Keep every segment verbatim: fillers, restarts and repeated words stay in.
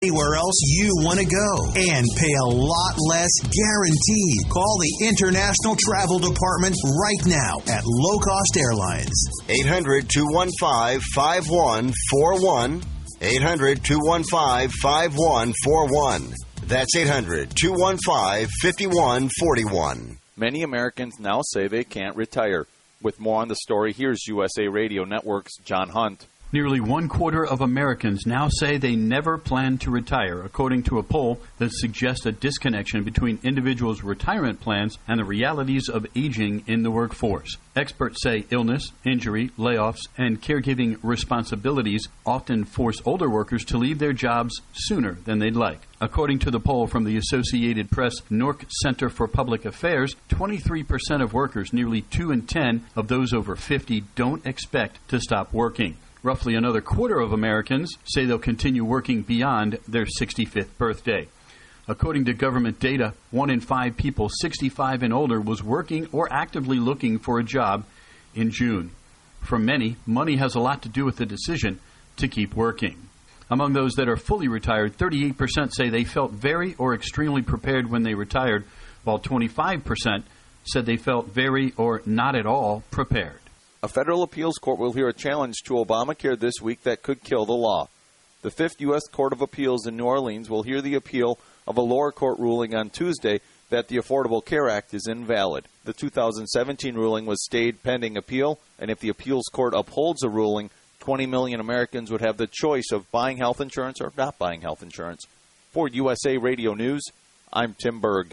Anywhere else you want to go and pay a lot less guaranteed. Call the International Travel Department right now at Low Cost Airlines. eight hundred, two one five, five one four one. eight hundred, two one five, five one four one. That's eight hundred, two one five, five one four one. Many Americans now say they can't retire. With more on the story, here's U S A Radio Network's John Hunt. Nearly one quarter of Americans now say they never plan to retire, according to a poll that suggests a disconnection between individuals' retirement plans and the realities of aging in the workforce. Experts say illness, injury, layoffs, and caregiving responsibilities often force older workers to leave their jobs sooner than they'd like. According to the poll from the Associated Press Nork Center for Public Affairs, twenty-three percent of workers, nearly two in ten of those over fifty, don't expect to stop working. Roughly another quarter of Americans say they'll continue working beyond their sixty-fifth birthday. According to government data, one in five people sixty-five and older was working or actively looking for a job in June. For many, money has a lot to do with the decision to keep working. Among those that are fully retired, thirty-eight percent say they felt very or extremely prepared when they retired, while twenty-five percent said they felt very or not at all prepared. A federal appeals court will hear a challenge to Obamacare this week that could kill the law. The Fifth U S Court of Appeals in New Orleans will hear the appeal of a lower court ruling on Tuesday that the Affordable Care Act is invalid. The two thousand seventeen ruling was stayed pending appeal, and if the appeals court upholds a ruling, twenty million Americans would have the choice of buying health insurance or not buying health insurance. For U S A Radio News, I'm Tim Berg.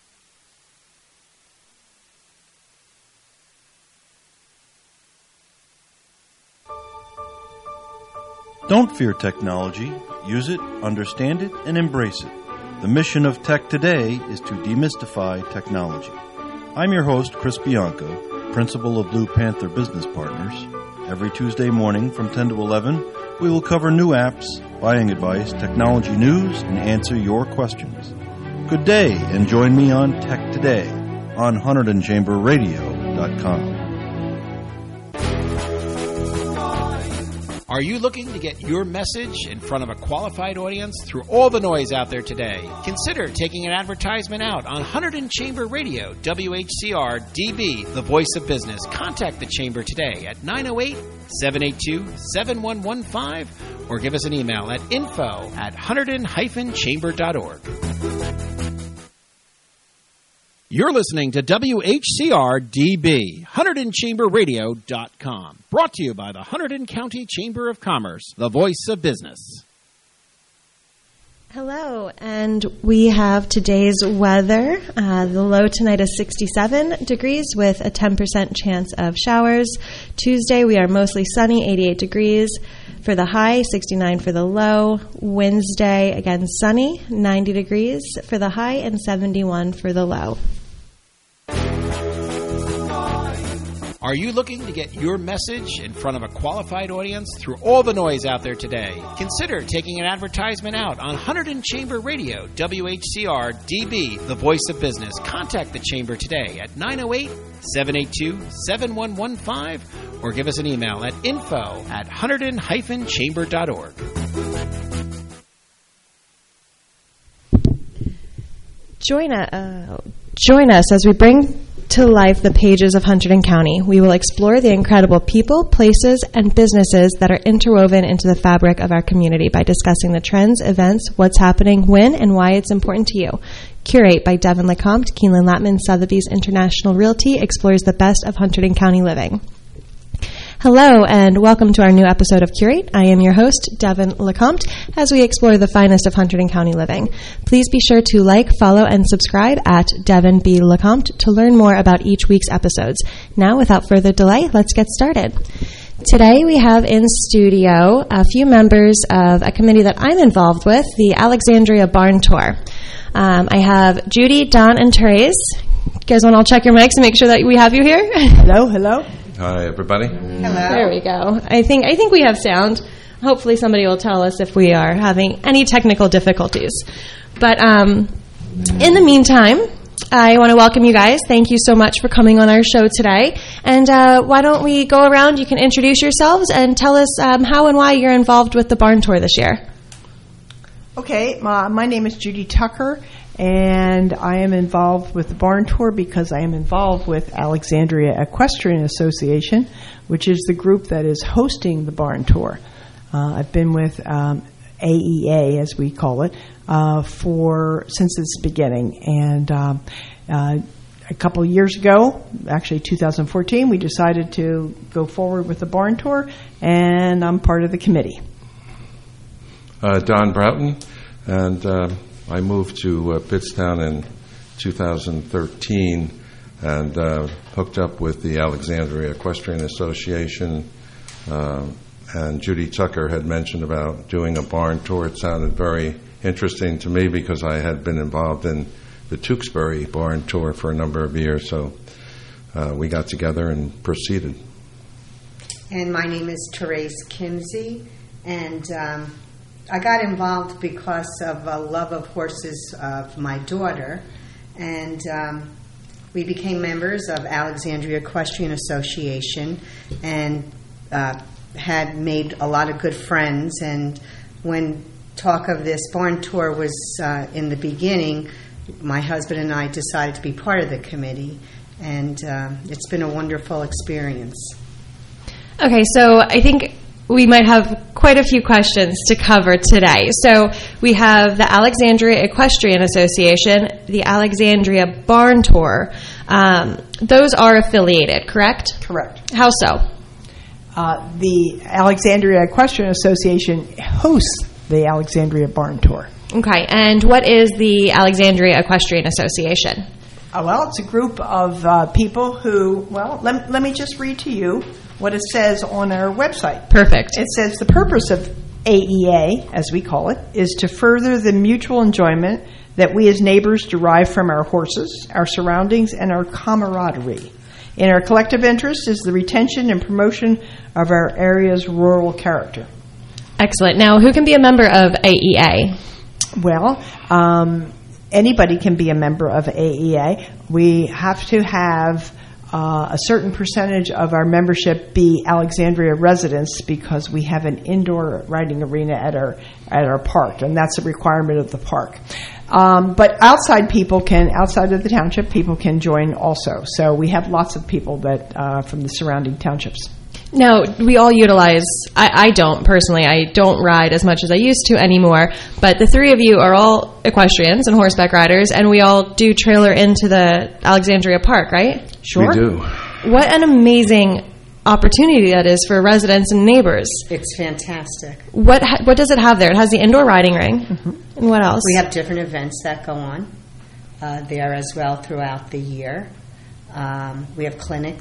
Don't fear technology. Use it, understand it, and embrace it. The mission of Tech Today is to demystify technology. I'm your host, Chris Bianco, principal of Blue Panther Business Partners. Every Tuesday morning from ten to eleven, we will cover new apps, buying advice, technology news, and answer your questions. Good day, and join me on Tech Today on Hunterdon and Chamber Radio dot com. Are you looking to get your message in front of a qualified audience through all the noise out there today? Consider taking an advertisement out on Hunterdon Chamber Radio, W H C R D B, the voice of business. Contact the Chamber today at nine oh eight, seven eight two, seven one one five or give us an email at info at hunterdon dash chamber dot org. You're listening to W H C R D B, Hunterdon Chamber Radio dot com. Brought to you by the Hunterdon County Chamber of Commerce, the voice of business. Hello, and we have today's weather. Uh, the low tonight is sixty-seven degrees with a ten percent chance of showers. Tuesday, we are mostly sunny, eighty-eight degrees for the high, sixty-nine for the low. Wednesday, again, sunny, ninety degrees for the high and seventy-one for the low. Are you looking to get your message in front of a qualified audience through all the noise out there today? Consider taking an advertisement out on Hunterdon Chamber Radio, W H C R D B, the voice of business. Contact the Chamber today at nine oh eight, seven eight two, seven one one five or give us an email at info at hunterdon dash chamber dot org. Join, uh, join us as we bring to life the pages of Hunterdon County. We will explore the incredible people, places, and businesses that are interwoven into the fabric of our community by discussing the trends, events, what's happening, when, and why it's important to you. Curate by Devin Lecomte, Keeneland Latman, Sotheby's International Realty explores the best of Hunterdon County living. Hello, and welcome to our new episode of Curate. I am your host, Devin Lecomte, as we explore the finest of Hunterdon County living. Please be sure to like, follow, and subscribe at Devin B. Lecomte to learn more about each week's episodes. Now, without further delay, let's get started. Today, we have in studio a few members of a committee that I'm involved with, the Alexandria Barn Tour. Um, I have Judy, Don, and Therese. You guys want to all check your mics and make sure that we have you here? Hello, hello. Hi, everybody. Hello. There we go. I think I think we have sound. Hopefully somebody will tell us if we are having any technical difficulties. But um, in the meantime, I want to welcome you guys. Thank you so much for coming on our show today. And uh, why don't we go around? You can introduce yourselves and tell us um, how and why you're involved with the Barn Tour this year. Okay, my, my name is Judy Tucker, and I am involved with the Barn Tour because I am involved with Alexandria Equestrian Association, which is the group that is hosting the Barn Tour. Uh, I've been with um, A E A, as we call it, uh, for since its beginning. And um, uh, a couple of years ago, actually two thousand fourteen, we decided to go forward with the Barn Tour, and I'm part of the committee. Uh, Don Broughton, and uh, I moved to uh, Pittstown in two thousand thirteen and uh, hooked up with the Alexandria Equestrian Association. Uh, and Judy Tucker had mentioned about doing a barn tour. It sounded very interesting to me because I had been involved in the Tewksbury barn tour for a number of years. So uh, we got together and proceeded. And my name is Therese Kimsey, and um, I got involved because of a love of horses of my daughter, and um, we became members of Alexandria Equestrian Association and uh, had made a lot of good friends. And when talk of this barn tour was uh, in the beginning, my husband and I decided to be part of the committee, and uh, it's been a wonderful experience. Okay, so I think we might have quite a few questions to cover today. So we have the Alexandria Equestrian Association, the Alexandria Barn Tour. Um, those are affiliated, correct? Correct. How so? Uh, the Alexandria Equestrian Association hosts the Alexandria Barn Tour. Okay, and what is the Alexandria Equestrian Association? Uh, well, it's a group of uh, people who, well, let, let me just read to you what it says on our website. Perfect. It says the purpose of A E A, as we call it, is to further the mutual enjoyment that we as neighbors derive from our horses, our surroundings, and our camaraderie. In our collective interest is the retention and promotion of our area's rural character. Excellent. Now, who can be a member of A E A? Well, um, anybody can be a member of A E A. We have to have uh, a certain percentage of our membership be Alexandria residents because we have an indoor riding arena at our at our park, and that's a requirement of the park. Um, but outside people can, outside of the township, people can join also. So we have lots of people that uh, from the surrounding townships. Now, we all utilize, I, I don't personally, I don't ride as much as I used to anymore, but the three of you are all equestrians and horseback riders, and we all do trailer into the Alexandria Park, right? Sure. We do. What an amazing opportunity that is for residents and neighbors. It's fantastic. What ha- what does it have there? It has the indoor riding ring. Mm-hmm. And what else? We have different events that go on uh, there as well throughout the year. Um, we have clinics.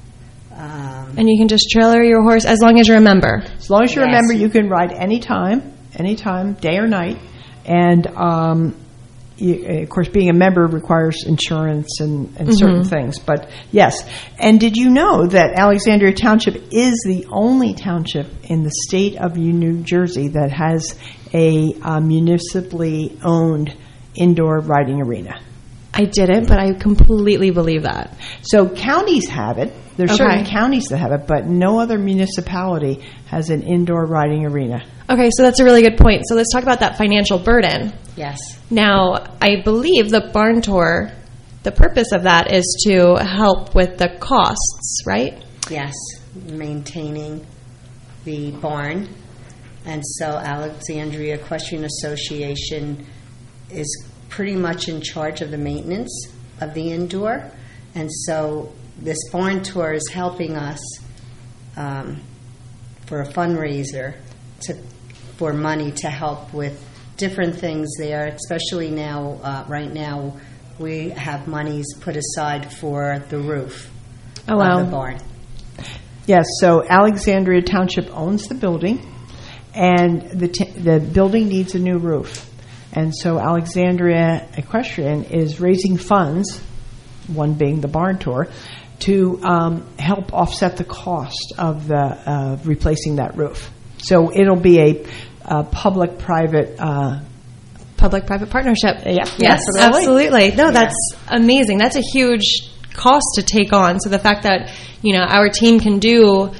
Um, and you can just trailer your horse as long as you're a member. As long as you're yes. a member, you can ride anytime, anytime, day or night. And, um, you, of course, being a member requires insurance and, and mm-hmm. certain things. But, yes. And did you know that Alexandria Township is the only township in the state of New Jersey that has a uh, municipally owned indoor riding arena? I didn't, but I completely believe that. So counties have it. There's Okay. certain counties that have it, but no other municipality has an indoor riding arena. Okay, so that's a really good point. So let's talk about that financial burden. yes. Now, I believe the barn tour, the purpose of that is to help with the costs, right? Yes. Maintaining the barn. And so Alexandria Equestrian Association is pretty much in charge of the maintenance of the indoor. And so this barn tour is helping us um, for a fundraiser to for money to help with different things there, especially now, uh, right now, we have monies put aside for the roof Oh, wow. of the barn. Yes, so Alexandria Township owns the building, and the t- the building needs a new roof. And so Alexandria Equestrian is raising funds, one being the barn tour, to um, help offset the cost of the uh, replacing that roof. So it'll be a, a public-private uh, public-private partnership. Yeah, yes, absolutely. absolutely. No, Yeah. that's amazing. That's a huge cost to take on. So the fact that, you know, our team can do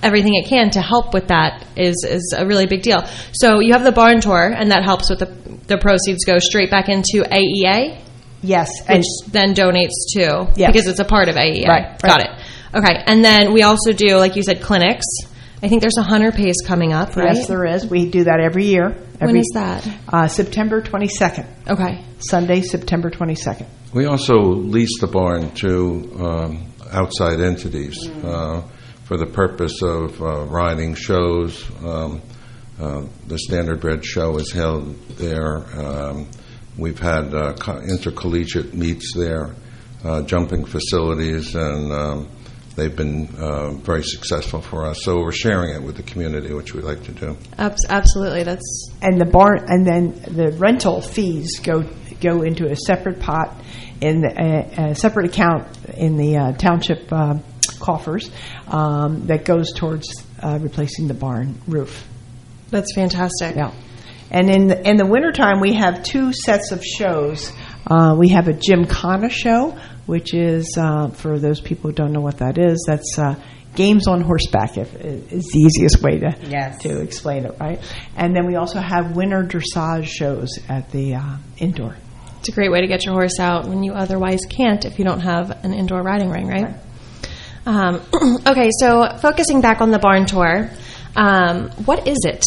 everything it can to help with that is is a really big deal. So you have the barn tour, and that helps with the the proceeds go straight back into A E A. Yes, which then donates to yes. because it's a part of A E A. Right, Got right. it. Okay, and then we also do, like you said, clinics. I think there's a hunter pace coming up, right? Yes, there is. We do that every year. Every, when is that? Uh, September twenty-second. Okay. Sunday, September twenty-second. We also lease the barn to um, outside entities uh, for the purpose of uh, riding shows. Um, uh, the Standardbred show is held there. Um, we've had uh, co- intercollegiate meets there, uh, jumping facilities, and um, they've been uh, very successful for us. So we're sharing it with the community, which we like to do. Absolutely, that's and the barn, and then the rental fees go go into a separate pot in the, a, a separate account in the uh, township uh, coffers um, that goes towards uh, replacing the barn roof. That's fantastic. Yeah, and in the, in the wintertime we have two sets of shows. Uh, we have a Gymkhana show, which is, uh, for those people who don't know what that is, that's uh, games on horseback, if, is the easiest way to yes. to explain it, right? And then we also have winter dressage shows at the uh, indoor. It's a great way to get your horse out when you otherwise can't if you don't have an indoor riding ring, right? right. Um, okay, so focusing back on the barn tour, um, what is it?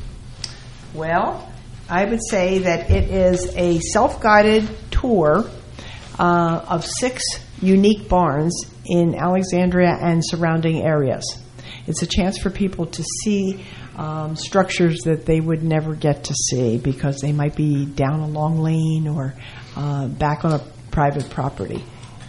Well, I would say that it is a self-guided tour uh, of six unique barns in Alexandria and surrounding areas. It's a chance for people to see um, structures that they would never get to see because they might be down a long lane or uh, back on a private property.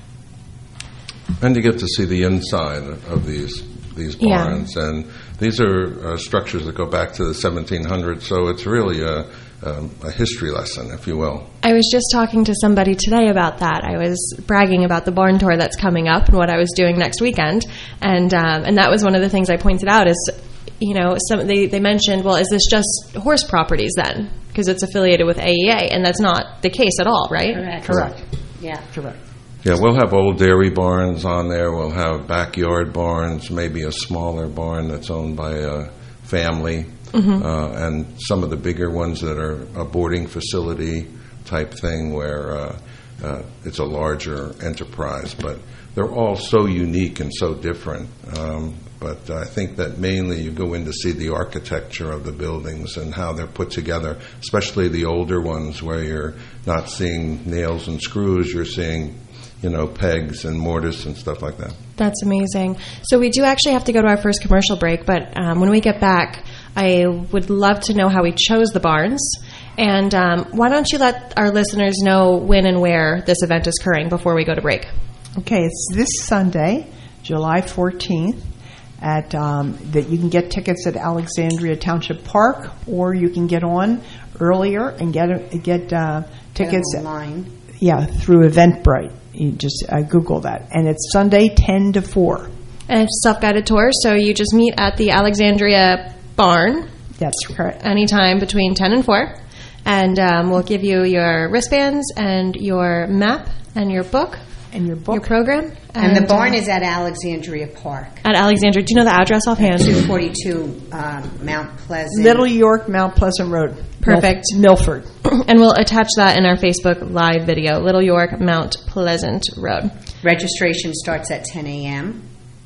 And to get to see the inside of these these barns. Yeah. And these are uh, structures that go back to the seventeen hundreds, so it's really a Um, a history lesson, if you will. I was just talking to somebody today about that. I was bragging about the barn tour that's coming up and what I was doing next weekend, and um, and that was one of the things I pointed out is, you know, some they, they mentioned, well, is this just horse properties then? Because it's affiliated with A E A, and that's not the case at all, right? Correct. Correct. Yeah. Correct. Yeah, we'll have old dairy barns on there. We'll have backyard barns, maybe a smaller barn that's owned by a family. Mm-hmm. Uh, and some of the bigger ones that are a boarding facility type thing where uh, uh, it's a larger enterprise. But they're all so unique and so different. Um, but I think that mainly you go in to see the architecture of the buildings and how they're put together, especially the older ones where you're not seeing nails and screws, you're seeing, you know, pegs and mortise and stuff like that. That's amazing. So we do actually have to go to our first commercial break, but um, when we get back, I would love to know how we chose the barns. And um, why don't you let our listeners know when and where this event is occurring before we go to break? Okay, it's this Sunday, July fourteenth, at um, that you can get tickets at Alexandria Township Park, or you can get on earlier and get get uh, tickets get online. At, yeah, through Eventbrite. You just uh, Google that, and it's Sunday ten to four. And it's a self-guided tour, so you just meet at the Alexandria barn. That's correct. Anytime between ten and four. And um, we'll give you your wristbands and your map and your book. And your book. Your program. And, and the barn uh, is at Alexandria Park. At Alexandria. Do you know the address offhand? two forty-two um, Mount Pleasant. Little York, Mount Pleasant Road. Perfect. Milford. And we'll attach that in our Facebook Live video. Little York, Mount Pleasant Road. Registration starts at ten a.m.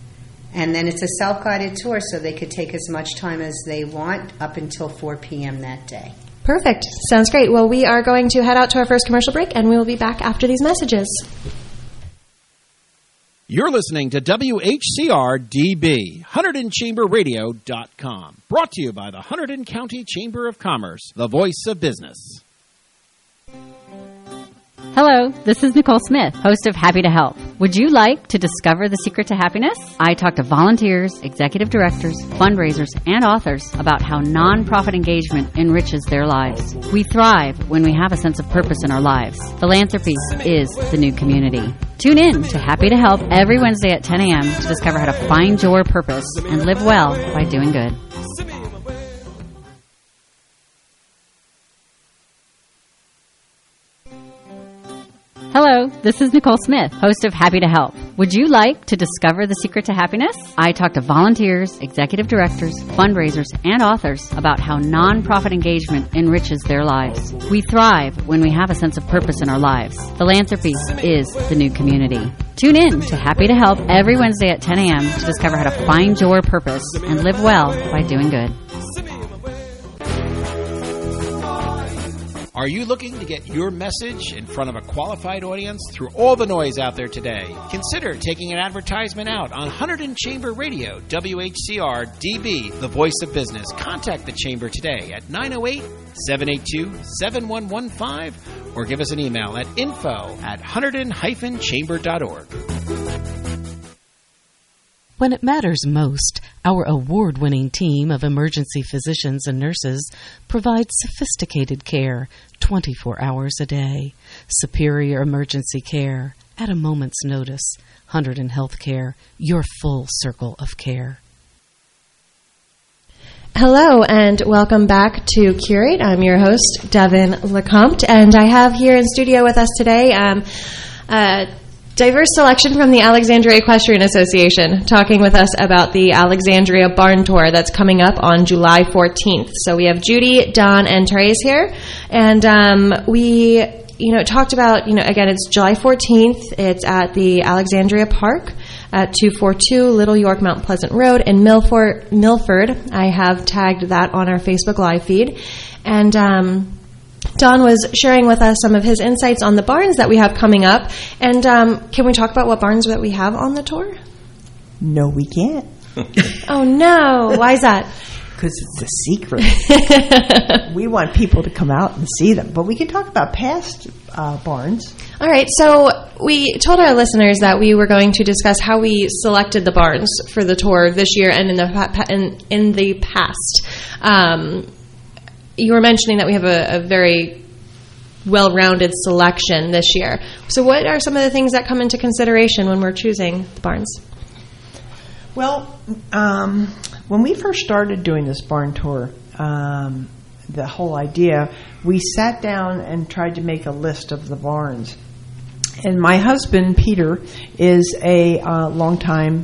And then it's a self-guided tour, so they could take as much time as they want up until four p.m. that day. Perfect. Sounds great. Well, we are going to head out to our first commercial break, and we will be back after these messages. You're listening to W H C R D B, Hunterdon Chamber Radio dot com. Brought to you by the Hunterdon County Chamber of Commerce, the voice of business. Hello, this is Nicole Smith, host of Happy to Help. Would you like to discover the secret to happiness? I talk to volunteers, executive directors, fundraisers, and authors about how nonprofit engagement enriches their lives. We thrive when we have a sense of purpose in our lives. Philanthropy is the new community. Tune in to Happy to Help every Wednesday at ten a.m. to discover how to find your purpose and live well by doing good. Hello, this is Nicole Smith, host of Happy to Help. Would you like to discover the secret to happiness? I talk to volunteers, executive directors, fundraisers, and authors about how nonprofit engagement enriches their lives. We thrive when we have a sense of purpose in our lives. Philanthropy is the new community. Tune in to Happy to Help every Wednesday at ten a.m. to discover how to find your purpose and live well by doing good. Are you looking to get your message in front of a qualified audience through all the noise out there today? Consider taking an advertisement out on Hunterdon Chamber Radio, W H C R D B, the voice of business. Contact the Chamber today at nine oh eight, seven eight two, seven one one five or give us an email at info at hunterdon dash chamber dot org. When it matters most, our award-winning team of emergency physicians and nurses provides sophisticated care twenty-four hours a day. Superior emergency care at a moment's notice. Hunterdon Healthcare, your full circle of care. Hello and welcome back to Curate. I'm your host, Devin Lecomte, and I have here in studio with us today um, uh, diverse selection from the Alexandria Equestrian Association, talking with us about the Alexandria Barn Tour that's coming up on July fourteenth. So we have Judy, Don, and Therese here, and um, we, you know, talked about, you know, again, it's July fourteenth. It's at the Alexandria Park at two forty-two Little York Mount Pleasant Road in Milford. Milford. I have tagged that on our Facebook Live feed, and Um, Don was sharing with us some of his insights on the barns that we have coming up. And um, can we talk about what barns that we have on the tour? No, we can't. Oh, no. Why is that? Because it's a secret. We want people to come out and see them. But we can talk about past uh, barns. All right. So we told our listeners that we were going to discuss how we selected the barns for the tour this year and in the, in, in the past. Um You were mentioning that we have a, a very well-rounded selection this year. So what are some of the things that come into consideration when we're choosing the barns? Well, um, when we first started doing this barn tour, um, the whole idea, we sat down and tried to make a list of the barns. And my husband, Peter, is a uh, longtime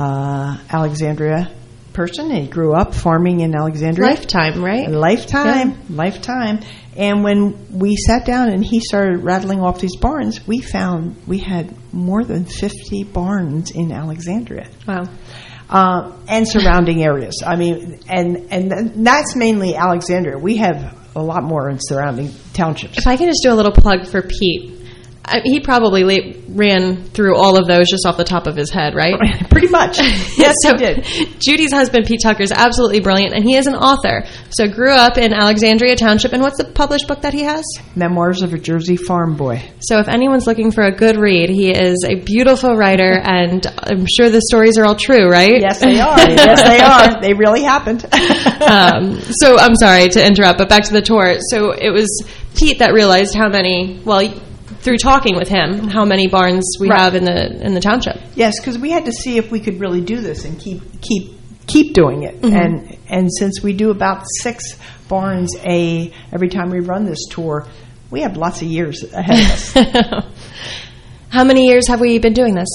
uh, Alexandria person. He grew up farming in Alexandria. Lifetime, right? Lifetime, yeah. lifetime. And when we sat down and he started rattling off these barns, we found we had more than fifty barns in Alexandria. Wow. Uh, and surrounding areas. I mean, and, and that's mainly Alexandria. We have a lot more in surrounding townships. If I can just do a little plug for Pete. I, he probably la- ran through all of those just off the top of his head, right? Pretty much. Yes, so he did. Judy's husband, Pete Tucker, is absolutely brilliant, and he is an author. So grew up in Alexandria Township, and what's the published book that he has? Memoirs of a Jersey Farm Boy. So if anyone's looking for a good read, he is a beautiful writer, and I'm sure the stories are all true, right? Yes, they are. Yes, they are. They really happened. um, so I'm sorry to interrupt, but back to the tour. So it was Pete that realized how many, well, through talking with him, how many barns we right. have in the in the township. Yes, because we had to see if we could really do this and keep keep keep doing it. Mm-hmm. And and since we do about six barns a every time we run this tour, we have lots of years ahead of us. How many years have we been doing this?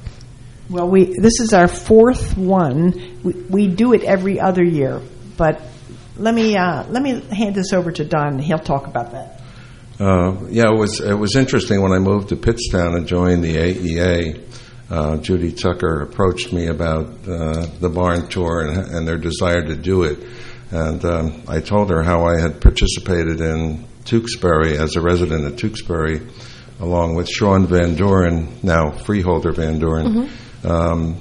Well, we this is our fourth one. We, we do it every other year, but let me uh, let me hand this over to Don. He'll talk about that. Uh, yeah, it was it was interesting when I moved to Pittstown and joined the A E A. Uh, Judy Tucker approached me about uh, the barn tour and, and their desire to do it, and um, I told her how I had participated in Tewksbury as a resident of Tewksbury, along with Sean Van Doren, now freeholder Van Doren, mm-hmm. um,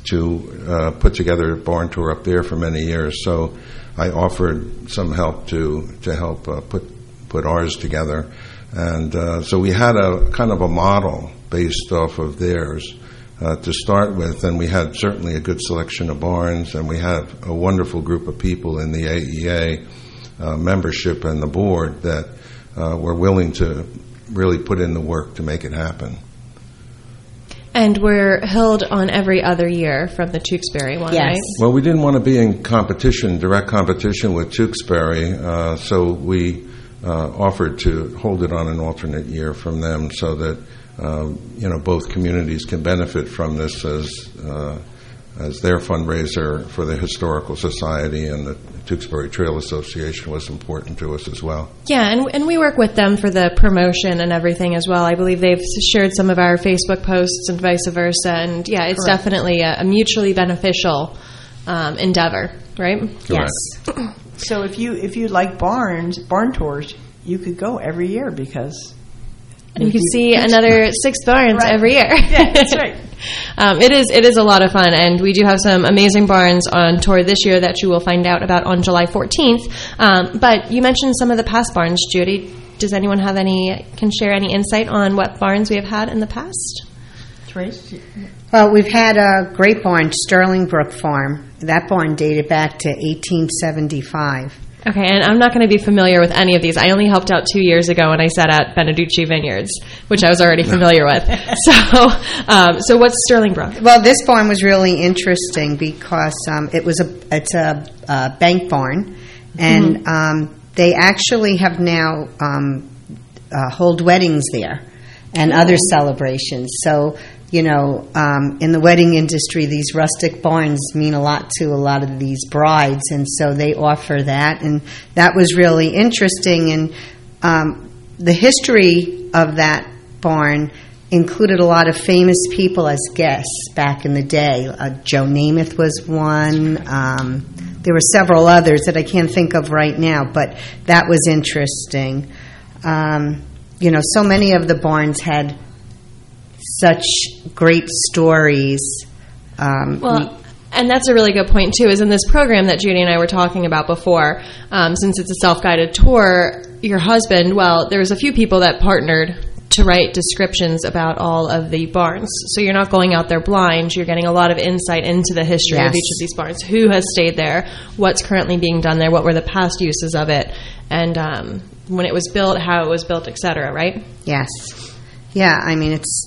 to uh, put together a barn tour up there for many years. So I offered some help to to help uh, put. put ours together. And uh, so we had a kind of a model based off of theirs uh, to start with, and we had certainly a good selection of barns, and we have a wonderful group of people in the A E A uh, membership and the board that uh, were willing to really put in the work to make it happen. And we're held on every other year from the Tewksbury one, yes. right? Well, we didn't want to be in competition, direct competition with Tewksbury, uh, so we uh, offered to hold it on an alternate year from them so that um, you know both communities can benefit from this as uh, as their fundraiser for the Historical Society, and the Tewksbury Trail Association was important to us as well. Yeah, and and we work with them for the promotion and everything as well. I believe they've shared some of our Facebook posts and vice versa, and yeah, it's Correct. definitely a, a mutually beneficial um, endeavor, right? Correct. Yes. So if you if you like barns, barn tours, you could go every year because And you can see another six barns Right. every year. Yeah, that's right. um, it is it is a lot of fun, and we do have some amazing barns on tour this year that you will find out about on July fourteenth. Um, but you mentioned some of the past barns, Judy. Does anyone have any, can share any insight on what barns we have had in the past? Trace? Well, we've had a great barn, Sterling Brook Farm. That barn dated back to eighteen seventy-five. Okay, and I'm not going to be familiar with any of these. I only helped out two years ago when I sat at Beneducci Vineyards, which I was already familiar with. So, um, so what's Sterling Brook? Well, this barn was really interesting because um, it was a it's a, a bank barn, and Mm-hmm. um, they actually have now um, uh, hold weddings there and other celebrations. So, you know, um, in the wedding industry, these rustic barns mean a lot to a lot of these brides, and so they offer that, and that was really interesting. And um, the history of that barn included a lot of famous people as guests back in the day. Uh, Joe Namath was one. Um, there were several others that I can't think of right now, but that was interesting. Um, you know, so many of the barns had such great stories. Um, Well, and that's a really good point, too, is in this program that Judy and I were talking about before, um, since it's a self-guided tour, your husband, well, there was a few people that partnered to write descriptions about all of the barns. So you're not going out there blind. You're getting a lot of insight into the history Yes. of each of these barns. Who has stayed there? What's currently being done there? What were the past uses of it? And um, when it was built, how it was built, et cetera, right? Yes. Yeah, I mean, it's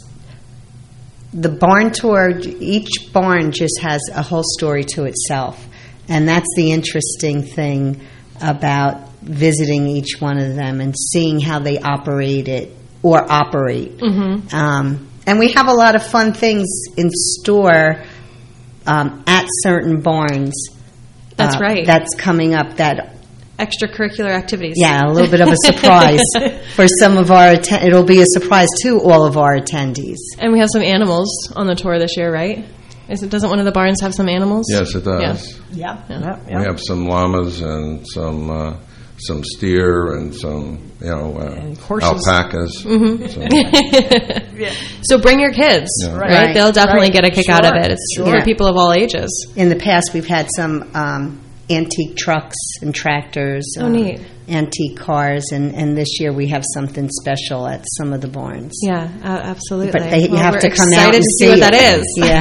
the barn tour, each barn just has a whole story to itself. And that's the interesting thing about visiting each one of them and seeing how they operate it or operate. Mm-hmm. Um, and we have a lot of fun things in store um, at certain barns. That's uh, right. That's coming up that Extracurricular activities. Yeah, a little bit of a surprise for some of our atten- it'll be a surprise to all of our attendees. And we have some animals on the tour this year, right? Is it, doesn't one of the barns have some animals? Yes, it does. Yeah. Yeah. Yeah. We have some llamas and some uh, some steer and some you know uh, And horses. alpacas. Mm-hmm. So, Yeah. So bring your kids, Yeah. right? Right. They'll definitely Right. get a kick Sure. out of it. It's Sure. for people of all ages. In the past, we've had some um, antique trucks and tractors. Oh, um, neat. Antique cars, and, and this year we have something special at some of the barns. Yeah, uh, absolutely. But they, you Well, have we're to come excited out and to see see what it. that is.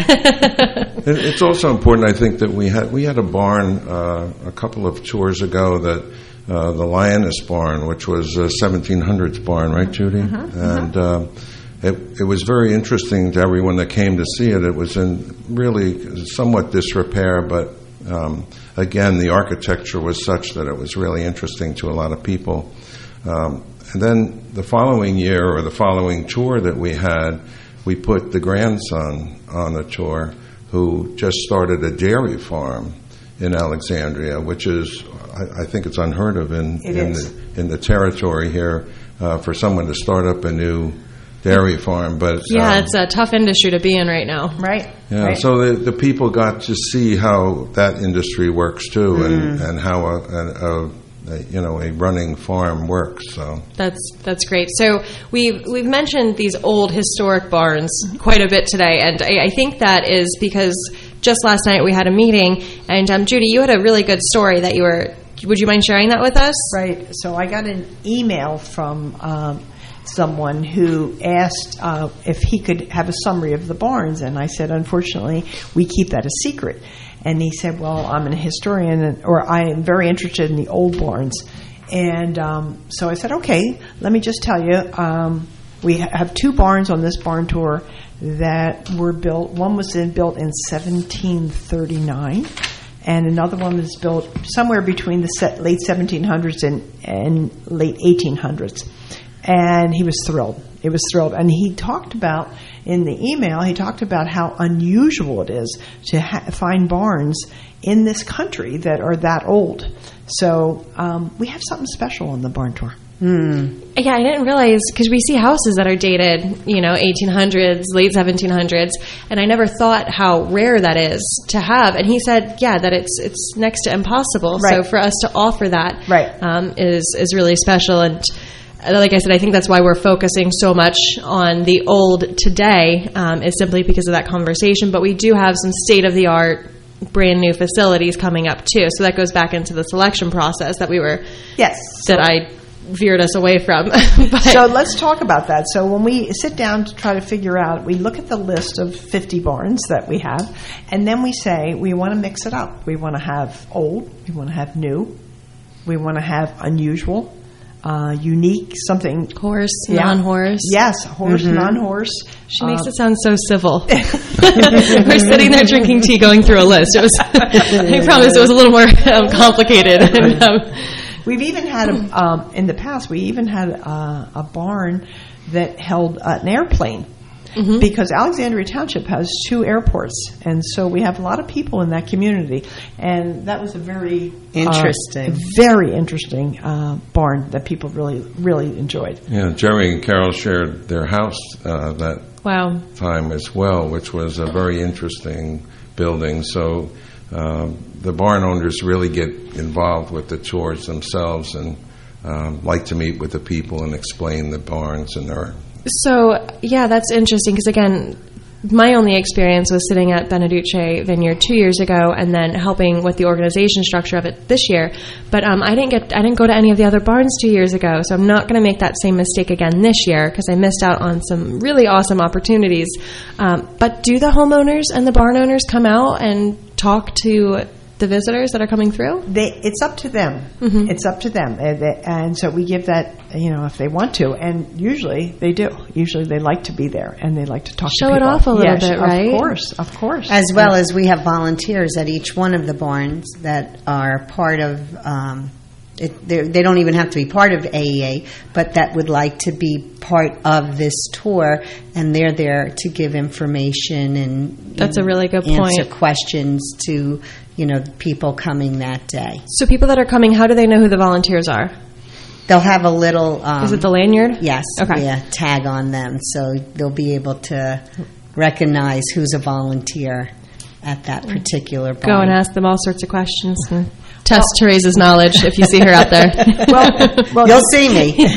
Yeah. It- It's also important, I think, that we had we had a barn uh, a couple of tours ago that uh, the Lioness Barn, which was a seventeen hundreds barn, right, Judy? And uh, it, it was very interesting to everyone that came to see it. It was in really somewhat disrepair, but um, again, the architecture was such that it was really interesting to a lot of people. Um, and then the following year, or the following tour that we had, we put the grandson on the tour, who just started a dairy farm in Alexandria, which is, I, I think it's unheard of in It in is. the, in the territory here uh, for someone to start up a new dairy farm. But Yeah, um, it's a tough industry to be in right now. Right. yeah, Right. so the, the people got to see how that industry works too, and, and how a, a, a, a you know a running farm works. So That's that's great. So we've we've mentioned these old historic barns quite a bit today, and I, I think that is because just last night we had a meeting, and um, Judy, you had a really good story that you were. Would you mind sharing that with us? Right. So I got an email from um, someone who asked uh, if he could have a summary of the barns, and I said, unfortunately, we keep that a secret. And he said, well, I'm a historian, and, or I am very interested in the old barns. And um, so I said, okay, let me just tell you, um, we ha- have two barns on this barn tour that were built. One was in, built in seventeen thirty-nine, and another one was built somewhere between the se- late seventeen hundreds and, and late eighteen hundreds. And he was thrilled. He was thrilled. And he talked about, in the email, he talked about how unusual it is to ha- find barns in this country that are that old. So um, we have something special on the barn tour. Hmm. Yeah, I didn't realize, because we see houses that are dated, you know, eighteen hundreds, late seventeen hundreds, and I never thought how rare that is to have. And he said, yeah, that it's it's next to impossible. Right. So for us to offer that right. um, is, is really special. And like I said, I think that's why we're focusing so much on the old today, um, is simply because of that conversation. But we do have some state-of-the-art, brand new facilities coming up, too. So that goes back into the selection process that we were... Yes. That I... veered us away from. But so let's talk about that. So when we sit down to try to figure out, we look at the list of fifty barns that we have, and then we say we want to mix it up. We want to have old, we want to have new, we want to have unusual, uh, unique, something. Horse, yeah. non-horse. Yes, horse, mm-hmm. non-horse. She makes uh, it sound so civil. We're sitting there drinking tea going through a list. It was, I promise it was a little more um, complicated. And, um, We've even had, a, um, in the past, we even had uh, a barn that held uh, an airplane. Mm-hmm. Because Alexandria Township has two airports, and so we have a lot of people in that community. And that was a very interesting, uh, very interesting uh, barn that people really, really enjoyed. Yeah, Jerry and Carol shared their house uh, that wow. time as well, which was a very interesting building. So um, the barn owners really get involved with the tours themselves and um, like to meet with the people and explain the barns and their. So, yeah, that's interesting because, again, my only experience was sitting at Beneduce Vineyard two years ago and then helping with the organization structure of it this year. But um, I didn't get I didn't go to any of the other barns two years ago, so I'm not going to make that same mistake again this year because I missed out on some really awesome opportunities. Um, but do the homeowners and the barn owners come out and talk to the visitors that are coming through? They, it's up to them. Mm-hmm. It's up to them. And, they, and so we give that, you know, if they want to. And usually they do. Usually they like to be there and they like to talk Show to people. Show it off a little yeah, bit, right? Of course, of course. As well as we have volunteers at each one of the barns that are part of, um, it, they don't even have to be part of A E A, but that would like to be part of this tour, and they're there to give information and that's and a really good answer point. questions to, you know, people coming that day. So people that are coming, how do they know who the volunteers are? They'll have a little... Um, Is it the lanyard? Yes. Okay. Yeah, tag on them, so they'll be able to recognize who's a volunteer at that particular barn. Go and ask them all sorts of questions and test well, Theresa's knowledge if you see her out there. well, well, you'll see me.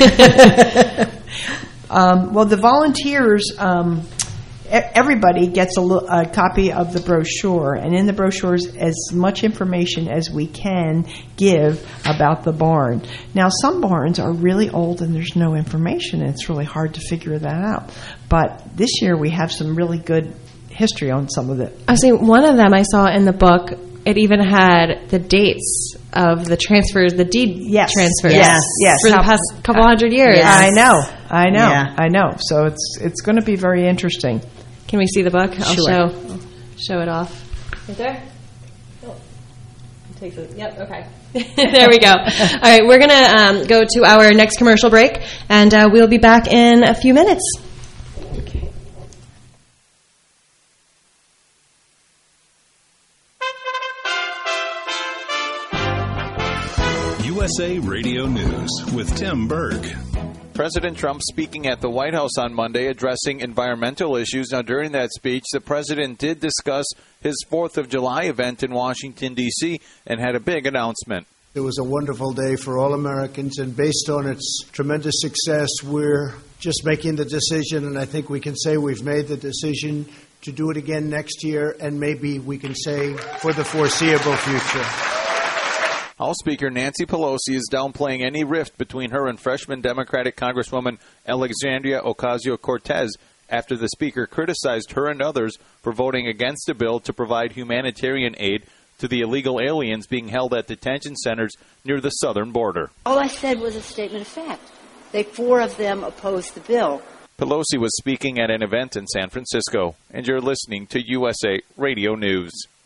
um, well, the volunteers... Um, everybody gets a, a copy of the brochure, and in the brochure is as much information as we can give about the barn. Now, some barns are really old and there's no information, and it's really hard to figure that out. But this year we have some really good history on some of it. I see one of them I saw in the book, it even had the dates of the transfers, the deed yes. transfers. Yes, yes. For the past couple hundred years. Yes. I know, I know, yeah. I know. So it's it's going to be very interesting. Can we see the book? I'll sure. show I'll show it off. Right there? Oh. It takes it. Yep, okay. There we go. All right, we're going to um, go to our next commercial break, and uh, we'll be back in a few minutes. Okay. U S A Radio News with Tim Berg. President Trump speaking at the White House on Monday addressing environmental issues. Now, during that speech, the president did discuss his fourth of July event in Washington, D C, and had a big announcement. It was a wonderful day for all Americans, and based on its tremendous success, we're just making the decision, and I think we can say we've made the decision to do it again next year, and maybe we can say for the foreseeable future. House Speaker Nancy Pelosi is downplaying any rift between her and freshman Democratic Congresswoman Alexandria Ocasio-Cortez after the Speaker criticized her and others for voting against a bill to provide humanitarian aid to the illegal aliens being held at detention centers near the southern border. All I said was a statement of fact. They, four of them opposed the bill. Pelosi was speaking at an event in San Francisco, and you're listening to U S A Radio News.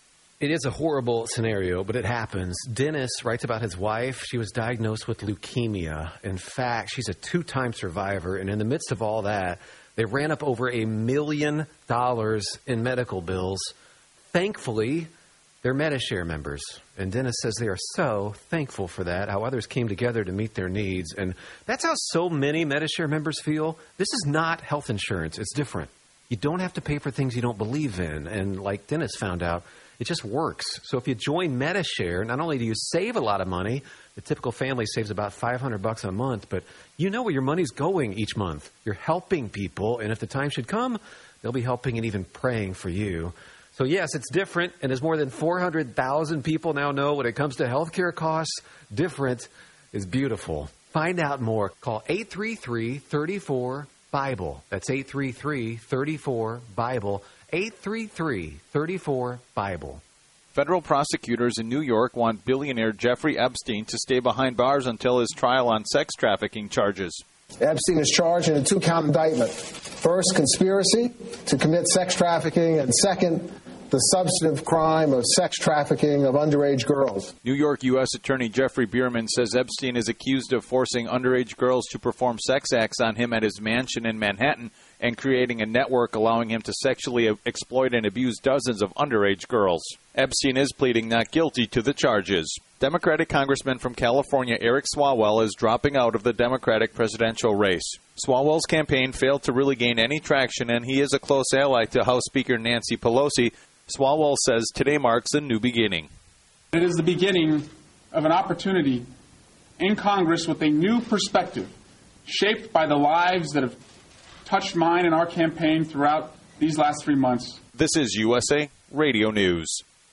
It is a horrible scenario, but it happens. Dennis writes about his wife. She was diagnosed with leukemia. In fact, she's a two-time survivor, and in the midst of all that, they ran up over a million dollars in medical bills. Thankfully, they're Medi-Share members, and Dennis says they are so thankful for that, how others came together to meet their needs, and that's how so many Medi-Share members feel. This is not health insurance. It's different. You don't have to pay for things you don't believe in, and like Dennis found out, it just works. So if you join Medi-Share, not only do you save a lot of money, the typical family saves about five hundred bucks a month, but you know where your money's going each month. You're helping people, and if the time should come, they'll be helping and even praying for you. So yes, it's different, and as more than four hundred thousand people now know when it comes to healthcare costs, different is beautiful. Find out more. Call eight three three, three four, BIBLE. That's eight three three, three four, BIBLE. eight three three, three four, BIBLE. Federal prosecutors in New York want billionaire Jeffrey Epstein to stay behind bars until his trial on sex trafficking charges. Epstein is charged in a two-count indictment. First, conspiracy to commit sex trafficking, and second, the substantive crime of sex trafficking of underage girls. New York U S Attorney Jeffrey Bierman says Epstein is accused of forcing underage girls to perform sex acts on him at his mansion in Manhattan and creating a network allowing him to sexually exploit and abuse dozens of underage girls. Epstein is pleading not guilty to the charges. Democratic Congressman from California Eric Swalwell is dropping out of the Democratic presidential race. Swalwell's campaign failed to really gain any traction, and he is a close ally to House Speaker Nancy Pelosi. Swalwell says today marks a new beginning. It is the beginning of an opportunity in Congress with a new perspective shaped by the lives that have touched mine and our campaign throughout these last three months. This is U S A Radio News.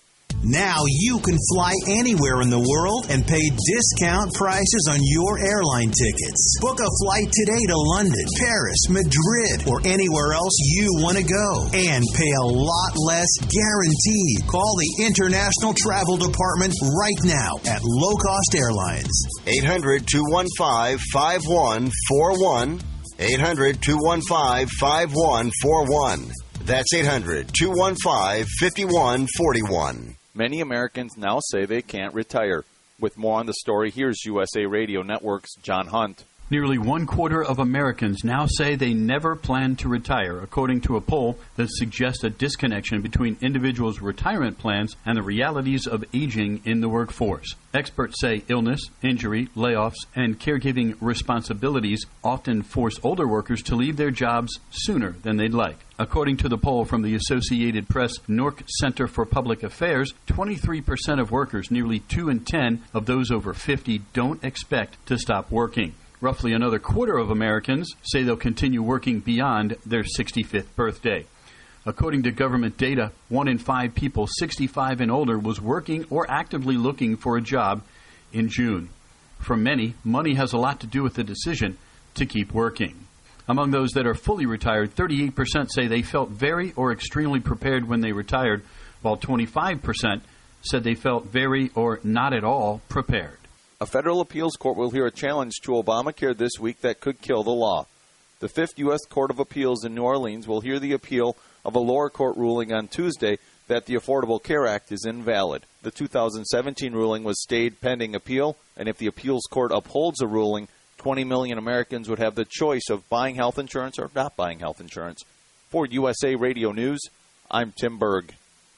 Now you can fly anywhere in the world and pay discount prices on your airline tickets. Book a flight today to London, Paris, Madrid, or anywhere else you want to go. And pay a lot less guaranteed. Call the International Travel Department right now at Low Cost Airlines. eight hundred, two one five, five one four one. eight hundred, two one five, five one four one. That's eight hundred, two one five, five one four one. Many Americans now say they can't retire. With more on the story, here's U S A Radio Network's John Hunt. Nearly one quarter of Americans now say they never plan to retire, according to a poll that suggests a disconnection between individuals' retirement plans and the realities of aging in the workforce. Experts say illness, injury, layoffs, and caregiving responsibilities often force older workers to leave their jobs sooner than they'd like. According to the poll from the Associated Press Nork Center for Public Affairs, twenty-three percent of workers, nearly two in ten of those over fifty, don't expect to stop working. Roughly another quarter of Americans say they'll continue working beyond their sixty-fifth birthday. According to government data, one in five people sixty-five and older was working or actively looking for a job in June. For many, money has a lot to do with the decision to keep working. Among those that are fully retired, thirty-eight percent say they felt very or extremely prepared when they retired, while twenty-five percent said they felt very or not at all prepared. A federal appeals court will hear a challenge to Obamacare this week that could kill the law. The Fifth U S Court of Appeals in New Orleans will hear the appeal of a lower court ruling on Tuesday that the Affordable Care Act is invalid. The two thousand seventeen ruling was stayed pending appeal, and if the appeals court upholds a ruling, twenty million Americans would have the choice of buying health insurance or not buying health insurance. For U S A Radio News, I'm Tim Berg.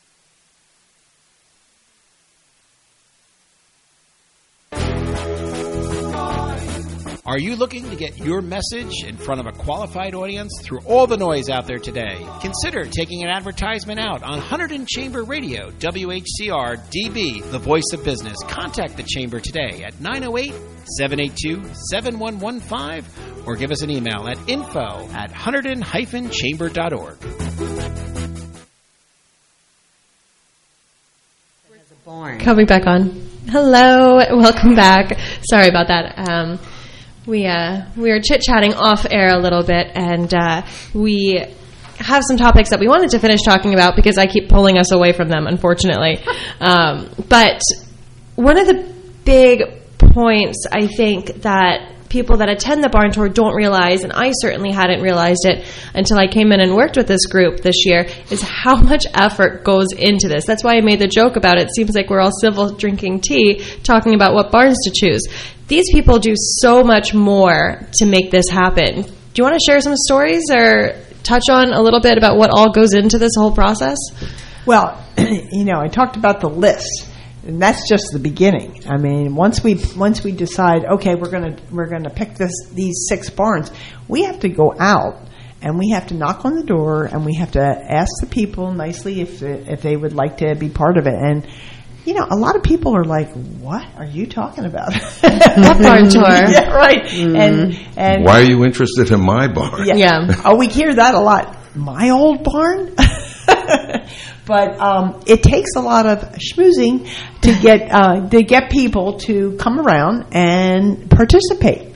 Are you looking to get your message in front of a qualified audience through all the noise out there today? Consider taking an advertisement out on Hunterdon Chamber Radio, W H C R D B, the voice of business. Contact the Chamber today at nine oh eight, seven eight two, seven one one five or give us an email at info at hunterdon dash chamber dot org. Coming back on. Hello, welcome back. Sorry about that. Um, we uh, we were chit-chatting off air a little bit, and uh, we have some topics that we wanted to finish talking about because I keep pulling us away from them, unfortunately. um, but one of the big points I think that people that attend the barn tour don't realize, and I certainly hadn't realized it until I came in and worked with this group this year, is how much effort goes into this. That's why I made the joke about it. It seems like we're all civil drinking tea talking about what barns to choose. These people do so much more to make this happen. Do you want to share some stories or touch on a little bit about what all goes into this whole process? Well, you know, I talked about the list. And that's just the beginning. I mean, once we once we decide, okay, we're gonna we're gonna pick this these six barns, we have to go out and we have to knock on the door and we have to ask the people nicely if if they would like to be part of it. And you know, a lot of people are like, "What are you talking about?" What barn tour? Yeah, right. Mm. And and why are you interested in my barn? Yeah. yeah. Oh, we hear that a lot. My old barn. But um, it takes a lot of schmoozing to get uh, to get people to come around and participate.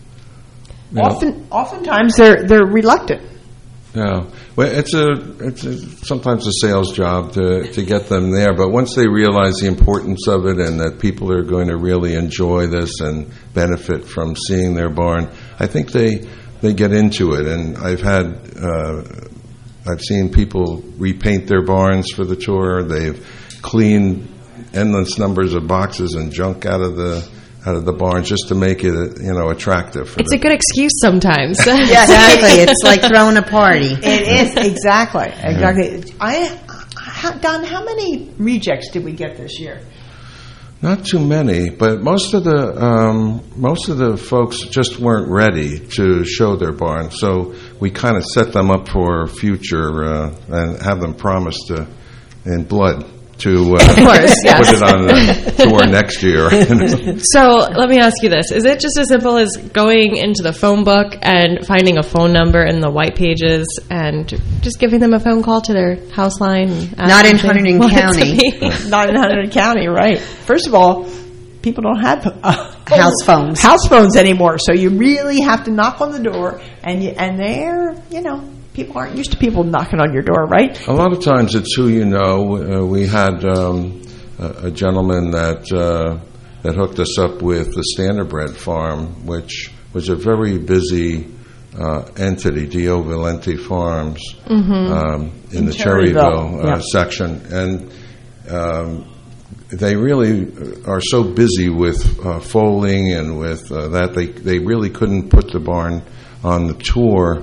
Yeah. Often, oftentimes they're they're reluctant. Yeah, well, it's a it's a, sometimes a sales job to to get them there. But once they realize the importance of it and that people are going to really enjoy this and benefit from seeing their barn, I think they they get into it. And I've had. Uh, I've seen people repaint their barns for the tour. They've cleaned endless numbers of boxes and junk out of the out of the barns just to make it, you know, attractive. For it's them. A good excuse sometimes. Yeah, exactly. It's like throwing a party. It is exactly, exactly. Yeah. I, Don, how many rejects did we get this year? Not too many, but most of the um, most of the folks just weren't ready to show their barn, so we kind of set them up for future uh, and have them promise to, in blood, to uh, of course, yes. put it on the tour next year. So let me ask you this: is it just as simple as going into the phone book and finding a phone number in the white pages and just giving them a phone call to their house line? And Not in Hunterdon County. Not in Hunterdon County, right? First of all, people don't have uh, house phones, house phones anymore. So you really have to knock on the door, and you, and they're, you know. People aren't used to people knocking on your door, right? A lot of times it's who you know. Uh, we had um, a, a gentleman that uh, that hooked us up with the Standardbred Farm, which was a very busy uh, entity, Dio Valenti Farms, mm-hmm. um, in, in the Cherryville, Cherryville uh, yeah. section. And um, they really are so busy with uh, foaling and with uh, that, they, they really couldn't put the barn on the tour.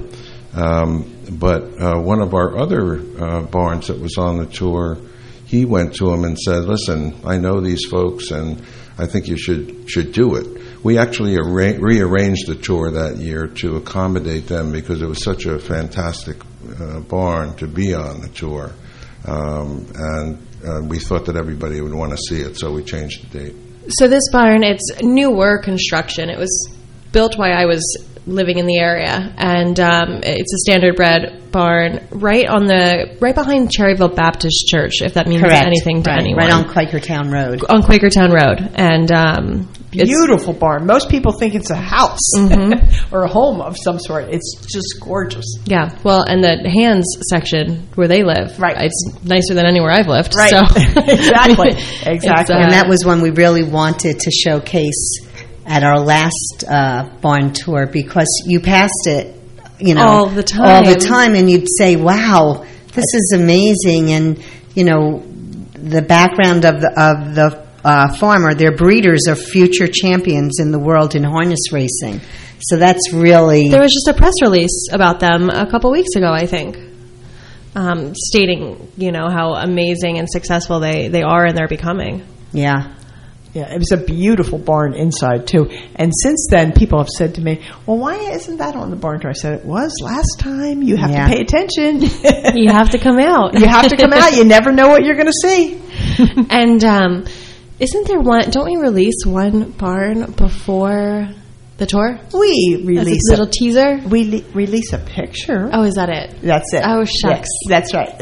Um, but uh, one of our other uh, barns that was on the tour, he went to him and said, "Listen, I know these folks, and I think you should should do it." We actually arra- rearranged the tour that year to accommodate them because it was such a fantastic uh, barn to be on the tour, um, and uh, we thought that everybody would want to see it, so we changed the date. So this barn, it's newer construction. It was built while I was living in the area, and um, it's a Standardbred barn right on the right behind Cherryville Baptist Church, if that means Correct. anything to right. anyone. Right on Quakertown Road. On Quakertown Road, and um, beautiful barn. Most people think it's a house mm-hmm. or a home of some sort. It's just gorgeous. Yeah, well, and the hands section where they live, right? It's nicer than anywhere I've lived. Right, so. exactly, exactly. Uh, and that was one we really wanted to showcase at our last uh, barn tour, because you passed it, you know, all the time, all the time, and you'd say, "Wow, this is amazing!" And you know, the background of the of the uh, farmer, their breeders are future champions in the world in harness racing. So that's really. There was just a press release about them a couple weeks ago, I think, um, stating, you know, how amazing and successful they they are and they're becoming. Yeah. Yeah, it was a beautiful barn inside, too. And since then, people have said to me, "Well, why isn't that on the barn tour?" I said, "It was last time. You have yeah. to pay attention. You have to come out. You have to come out. You never know what you're going to see." And um, isn't there one, don't we release one barn before the tour? We release a little teaser? We le- release a picture. Oh, is that it? That's it. Oh, shucks. Yes, that's right.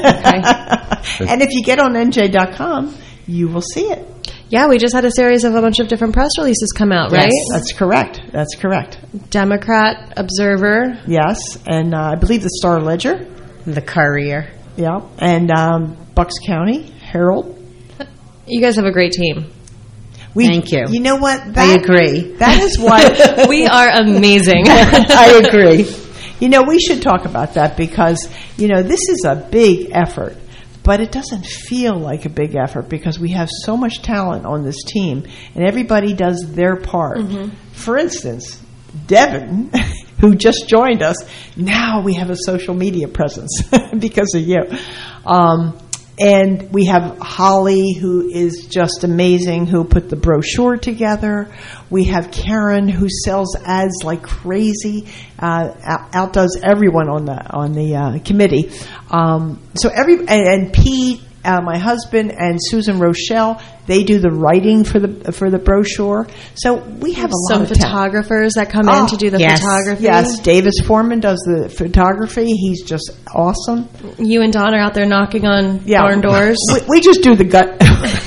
Okay. And if you get on N J dot com, you will see it. Yeah, we just had a series of a bunch of different press releases come out, right? Yes, that's correct. That's correct. Democrat, Observer. Yes, and uh, I believe the Star Ledger. The Courier. Yeah, and um, Bucks County Herald. You guys have a great team. We, Thank you. You know what? That, I agree. That is why we are amazing. I agree. You know, we should talk about that because, you know, this is a big effort, but it doesn't feel like a big effort because we have so much talent on this team and everybody does their part. Mm-hmm. For instance, Devin, who just joined us, now we have a social media presence because of you. Um, And we have Holly, who is just amazing, who put the brochure together. We have Karen, who sells ads like crazy, uh, outdoes everyone on the on the uh, committee. Um, so every and, and Pete, uh, my husband, and Susan Rochelle, they do the writing for the for the brochure. So we have a some lot of photographers talent. that come oh, in to do the yes, photography. Yes, Davis Foreman does the photography. He's just awesome. You and Don are out there knocking on yeah. barn doors. We, we just do the gut,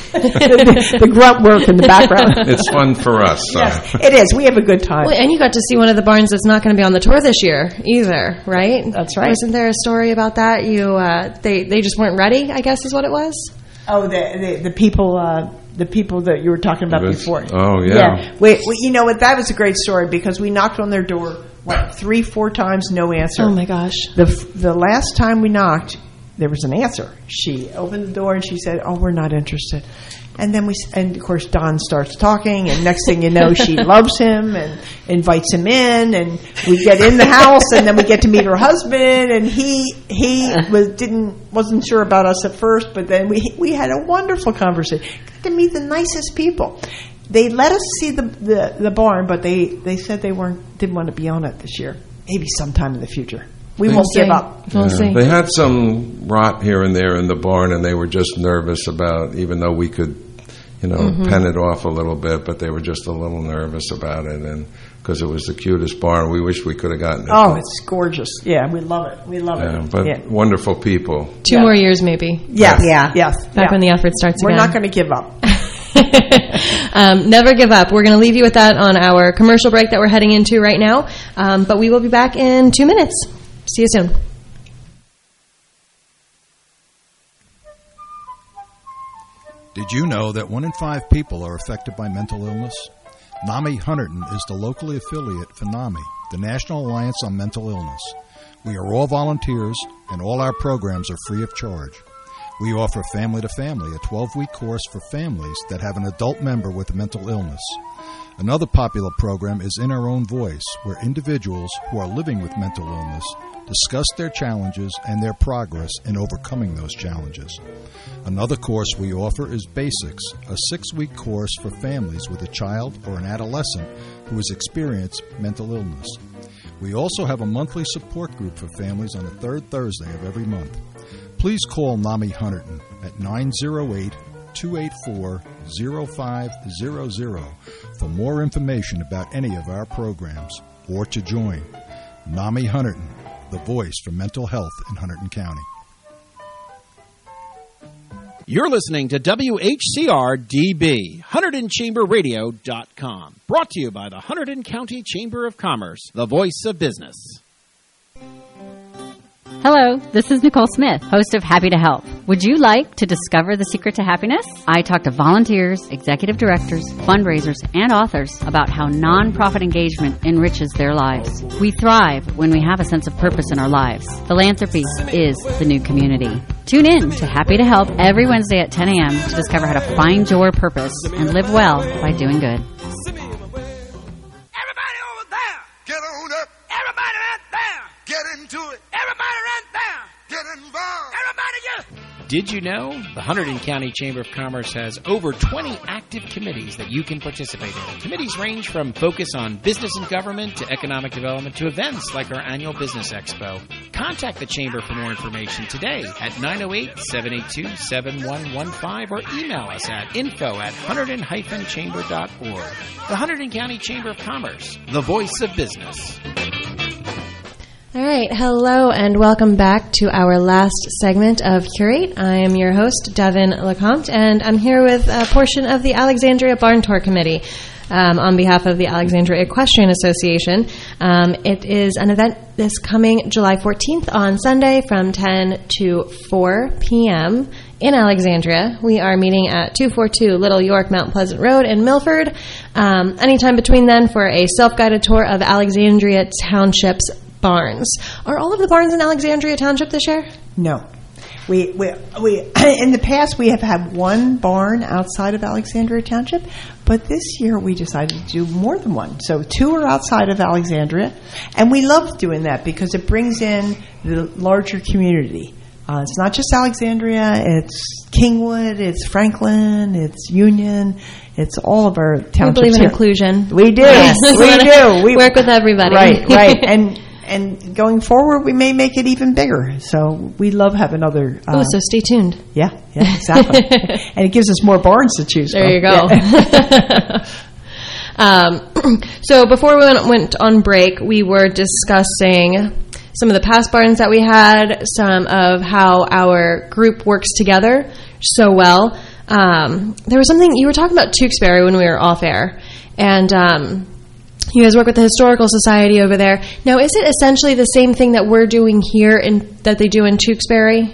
the, the grunt work in the background. It's fun for us. So. Yes, it is. We have a good time. Well, and you got to see one of the barns that's not going to be on the tour this year either, right? That's right. Wasn't there a story about that? You, uh, they, they just weren't ready, I guess is what it was? Oh, the the, the people, uh, the people that you were talking about Was, before. Oh, yeah. Yeah. Wait, we, you know what? That was a great story because we knocked on their door, what, three, four times, no answer. Oh, my gosh. The the last time we knocked, there was an answer. She opened the door and she said, "Oh, we're not interested." And then we, and of course, Don starts talking, and next thing you know, she loves him and invites him in, and we get in the house, and then we get to meet her husband, and he he was didn't wasn't sure about us at first, but then we we had a wonderful conversation. Got to meet the nicest people. They let us see the the, the barn, but they, they said they weren't didn't want to be on it this year. Maybe sometime in the future. We They- won't give up. We'll Yeah. see. They had some rot here and there in the barn, and they were just nervous about, even though we could, you know, Mm-hmm. pen it off a little bit, but they were just a little nervous about it, and because it was the cutest barn, we wish we could have gotten it. Oh, it's gorgeous. Yeah, we love it. We love Yeah, it. but yeah. wonderful people. Two Yeah. more years, maybe. Yes. Yeah. Yes. Back yeah. when the effort starts We're again. not going to give up. um, never give up. We're going to leave you with that on our commercial break that we're heading into right now. Um, but we will be back in two minutes. See you soon. Did you know that one in five people are affected by mental illness? NAMI Hunterdon is the locally affiliate for NAMI, the National Alliance on Mental Illness. We are all volunteers, and all our programs are free of charge. We offer Family to Family, a twelve-week course for families that have an adult member with a mental illness. Another popular program is In Our Own Voice, where individuals who are living with mental illness discuss their challenges and their progress in overcoming those challenges. Another course we offer is Basics, a six-week course for families with a child or an adolescent who has experienced mental illness. We also have a monthly support group for families on the third Thursday of every month. Please call NAMI Hunterdon at nine oh eight, two eight four, oh five hundred for more information about any of our programs or to join. NAMI Hunterdon, the voice for mental health in Hunterdon County. You're listening to W H C R D B, Hunterdon Chamber Radio dot com. Brought to you by the Hunterdon County Chamber of Commerce, the voice of business. Hello, this is Nicole Smith, host of Happy to Help. Would you like to discover the secret to happiness? I talk to volunteers, executive directors, fundraisers, and authors about how nonprofit engagement enriches their lives. We thrive when we have a sense of purpose in our lives. Philanthropy is the new community. Tune in to Happy to Help every Wednesday at ten a.m. to discover how to find your purpose and live well by doing good. Get on up. Everybody right there. Get into it. Everybody right there. Get involved. Everybody get... Did you know the Hunterdon County Chamber of Commerce has over twenty active committees that you can participate in? Committees range from focus on business and government to economic development to events like our annual Business Expo. Contact the Chamber for more information today at nine oh eight, seven eight two, seven one one five or email us at info at hunterdon dash chamber dot org. The Hunterdon County Chamber of Commerce, the voice of business. All right, hello and welcome back to our last segment of Curate. I am your host, Devin LeCompte, and I'm here with a portion of the Alexandria Barn Tour Committee um, on behalf of the Alexandria Equestrian Association. Um, it is an event this coming July fourteenth on Sunday from ten to four p.m. in Alexandria. We are meeting at two forty-two Little York Mount Pleasant Road in Milford. Um, anytime between then for a self-guided tour of Alexandria Township's barns. Are all of the barns in Alexandria Township this year? No. We, we, we, in the past, we have had one barn outside of Alexandria Township, but this year we decided to do more than one. So two are outside of Alexandria, and we love doing that because it brings in the larger community. Uh, it's not just Alexandria, it's Kingwood, it's Franklin, it's Union, it's all of our townships. We believe in here. inclusion. We do. Yes. We do. We work with everybody. Right, right. And and going forward, we may make it even bigger. So we love having other... Uh, oh, so stay tuned. Yeah, yeah, exactly. And it gives us more barns to choose there from. You go. Yeah. um, so before we went, went on break, we were discussing some of the past barns that we had, some of how our group works together so well. Um, there was something, you were talking about Tewksbury when we were off air, and um, you guys work with the Historical Society over there. Now, is it essentially the same thing that we're doing here in, that they do in Tewksbury?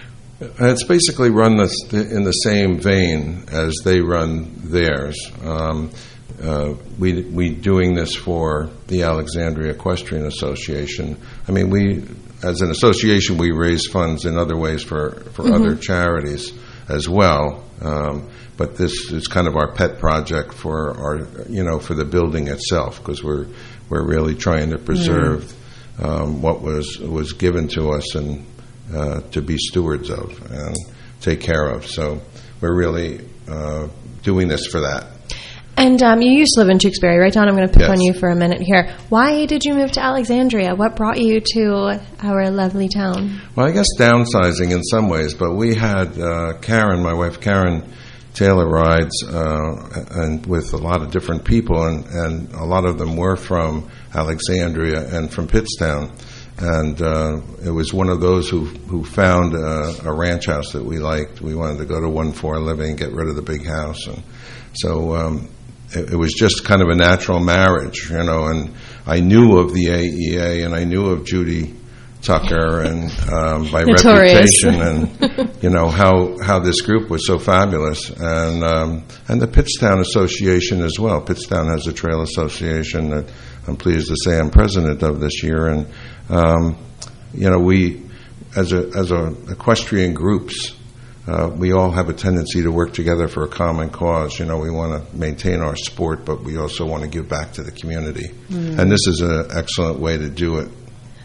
It's basically run this, in the same vein as they run theirs. Um, uh, we we doing this for the Alexandria Equestrian Association. I mean, we as an association we raise funds in other ways for for mm-hmm. other charities as well. Um, but this is kind of our pet project for our you know for the building itself, because we're we're really trying to preserve mm-hmm. um, what was was given to us and uh, to be stewards of and take care of. So we're really uh, doing this for that. And um, you used to live in Tewksbury, right, Don? I'm going to pick Yes. on you for a minute here. Why did you move to Alexandria? What brought you to our lovely town? Well, I guess downsizing in some ways, but we had uh, Karen, my wife Karen Taylor, rides uh, and with a lot of different people, and, and a lot of them were from Alexandria and from Pittstown. And uh, it was one of those who who found uh, a ranch house that we liked. We wanted to go to one four living, get rid of the big house, and so um, it, it was just kind of a natural marriage, you know. And I knew of the A E A, and I knew of Judy Tucker, and um, by Notorious. reputation, and you know how how this group was so fabulous, and um, and the Pittstown Association as well. Pittstown has a trail association that I'm pleased to say I'm president of this year, and um, you know we, as a as a equestrian groups, uh, we all have a tendency to work together for a common cause. You know, we want to maintain our sport, but we also want to give back to the community, mm. and this is an excellent way to do it.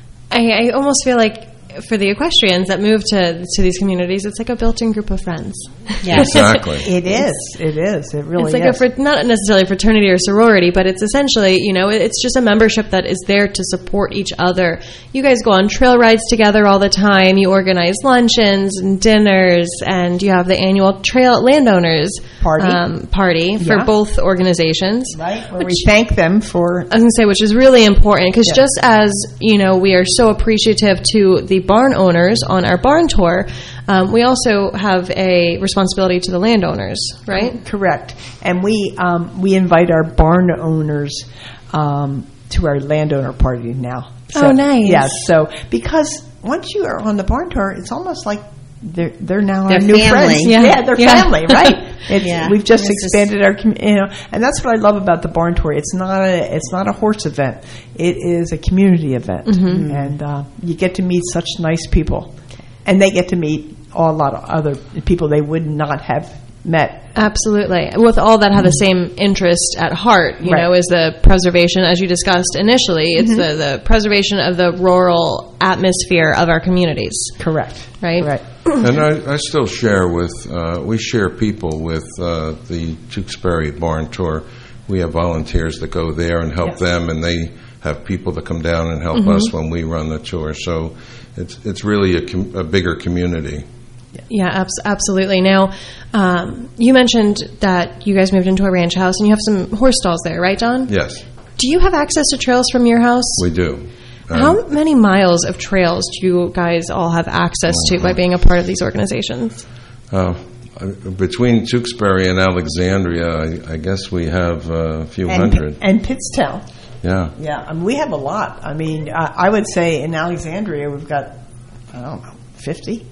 I, I almost feel like for the equestrians that move to to these communities, it's like a built-in group of friends. Yeah, exactly. It is. It is. It really it's like is. a fr- not necessarily fraternity or sorority, but it's essentially, you know, it's just a membership that is there to support each other. You guys go on trail rides together all the time. You organize luncheons and dinners, and you have the annual trail landowners Party. um, party for Yeah. both organizations. Right, where Which- we thank them for... I was going to say, which is really important, because Yeah. just as, you know, we are so appreciative to the barn owners on our barn tour, um, we also have a responsibility to the landowners, right? Correct. And we um, we invite our barn owners um, to our landowner party now. Oh, nice. Yes. So, because once you are on the barn tour, it's almost like they're they're now They're our new family. friends. Yeah. Yeah, they're Yeah. family, right? It's, Yeah. We've just It's just- expanded our, commu- you know, and that's what I love about the barn tour. It's not a it's not a horse event. It is a community event, Mm-hmm. and uh, you get to meet such nice people, and they get to meet a lot of other people they would not have met. Absolutely. With all that have the same interest at heart, you Right. know, is the preservation, as you discussed initially, it's the, the preservation of the rural atmosphere of our communities. Correct. Right? Right. And I, I still share with, uh, we share people with uh, the Tewksbury Barn Tour. We have volunteers that go there and help Yes. them, and they have people that come down and help Mm-hmm. us when we run the tour. So it's it's really a, com- a bigger community. Yeah, abs- absolutely. Now, um, you mentioned that you guys moved into a ranch house, and you have some horse stalls there, right, Don? Yes, Do you have access to trails from your house? we do. Um, How many miles of trails do you guys all have access to by being a part of these organizations? Uh, between Tewksbury and Alexandria, I, I guess we have uh, a few And, hundred. and Pittstown. Yeah. Yeah, I mean, we have a lot. I mean, I, I would say in Alexandria we've got, I don't know, fifty.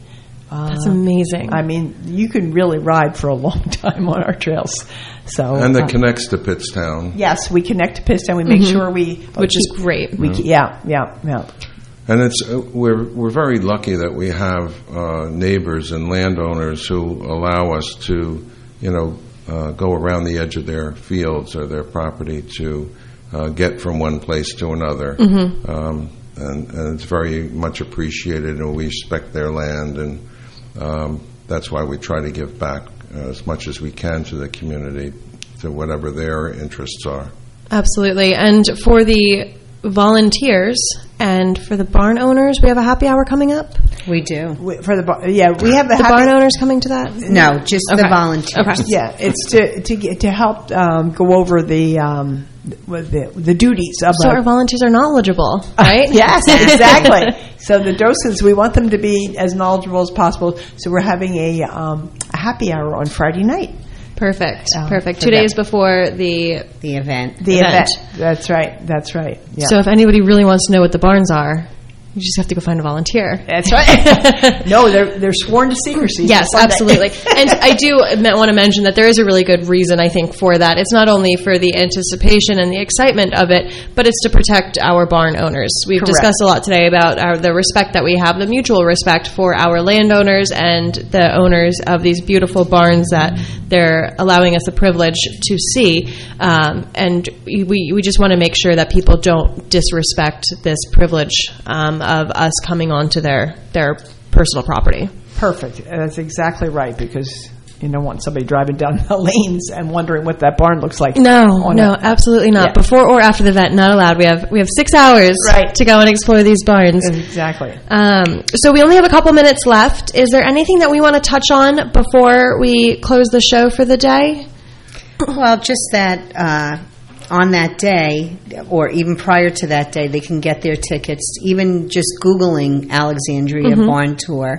Uh, That's amazing. I mean, you can really ride for a long time on our trails. So, and that uh, connects to Pittstown. yes, we connect to Pittstown. We make Mhm. sure we, Which is keep- great. We, keep- yeah, yeah, yeah. And it's uh, we're we're very lucky that we have uh, neighbors and landowners who allow us to, you know, uh, go around the edge of their fields or their property to uh, get from one place to another. Mhm. Um, and, and it's very much appreciated, and we respect their land, and um, that's why we try to give back uh, as much as we can to the community, to whatever their interests are. Absolutely. And for the volunteers and for the barn owners, we have a happy hour coming up? We do. We, for the bar- yeah, we have the, The happy- barn owners coming to that? No, just the Okay. volunteers. Okay. Yeah, it's to to get, to help um, go over the, um, with the the duties of So a- our volunteers are knowledgeable, right? yes, exactly. So the doses, we want them to be as knowledgeable as possible. So we're having a, um, a happy hour on Friday night. Perfect. Um, Perfect. for Two them. days before the The event. The event. event. That's right. That's right. Yeah. So if anybody really wants to know what the barns are, you just have to go find a volunteer. That's right. No, they're they're sworn to secrecy. Yes, Sunday. absolutely. And I do want to mention that there is a really good reason, I think, for that. It's not only for the anticipation and the excitement of it, but it's to protect our barn owners. We've Correct. discussed a lot today about our, the respect that we have, the mutual respect for our landowners and the owners of these beautiful barns that they're allowing us the privilege to see. Um, and we, we just want to make sure that people don't disrespect this privilege um, of us coming onto their, their personal property. Perfect. That's exactly right, because you don't want somebody driving down the lanes and wondering what that barn looks like. No, on no, a- absolutely not. Yeah. Before or after the event, not allowed. We have we have six hours Right. to go and explore these barns. Exactly. Um, so we only have a couple minutes left. Is there anything that we want to touch on before we close the show for the day? Well, just that uh, on that day, or even prior to that day, they can get their tickets, even just Googling Alexandria Mhm. Barn Tour,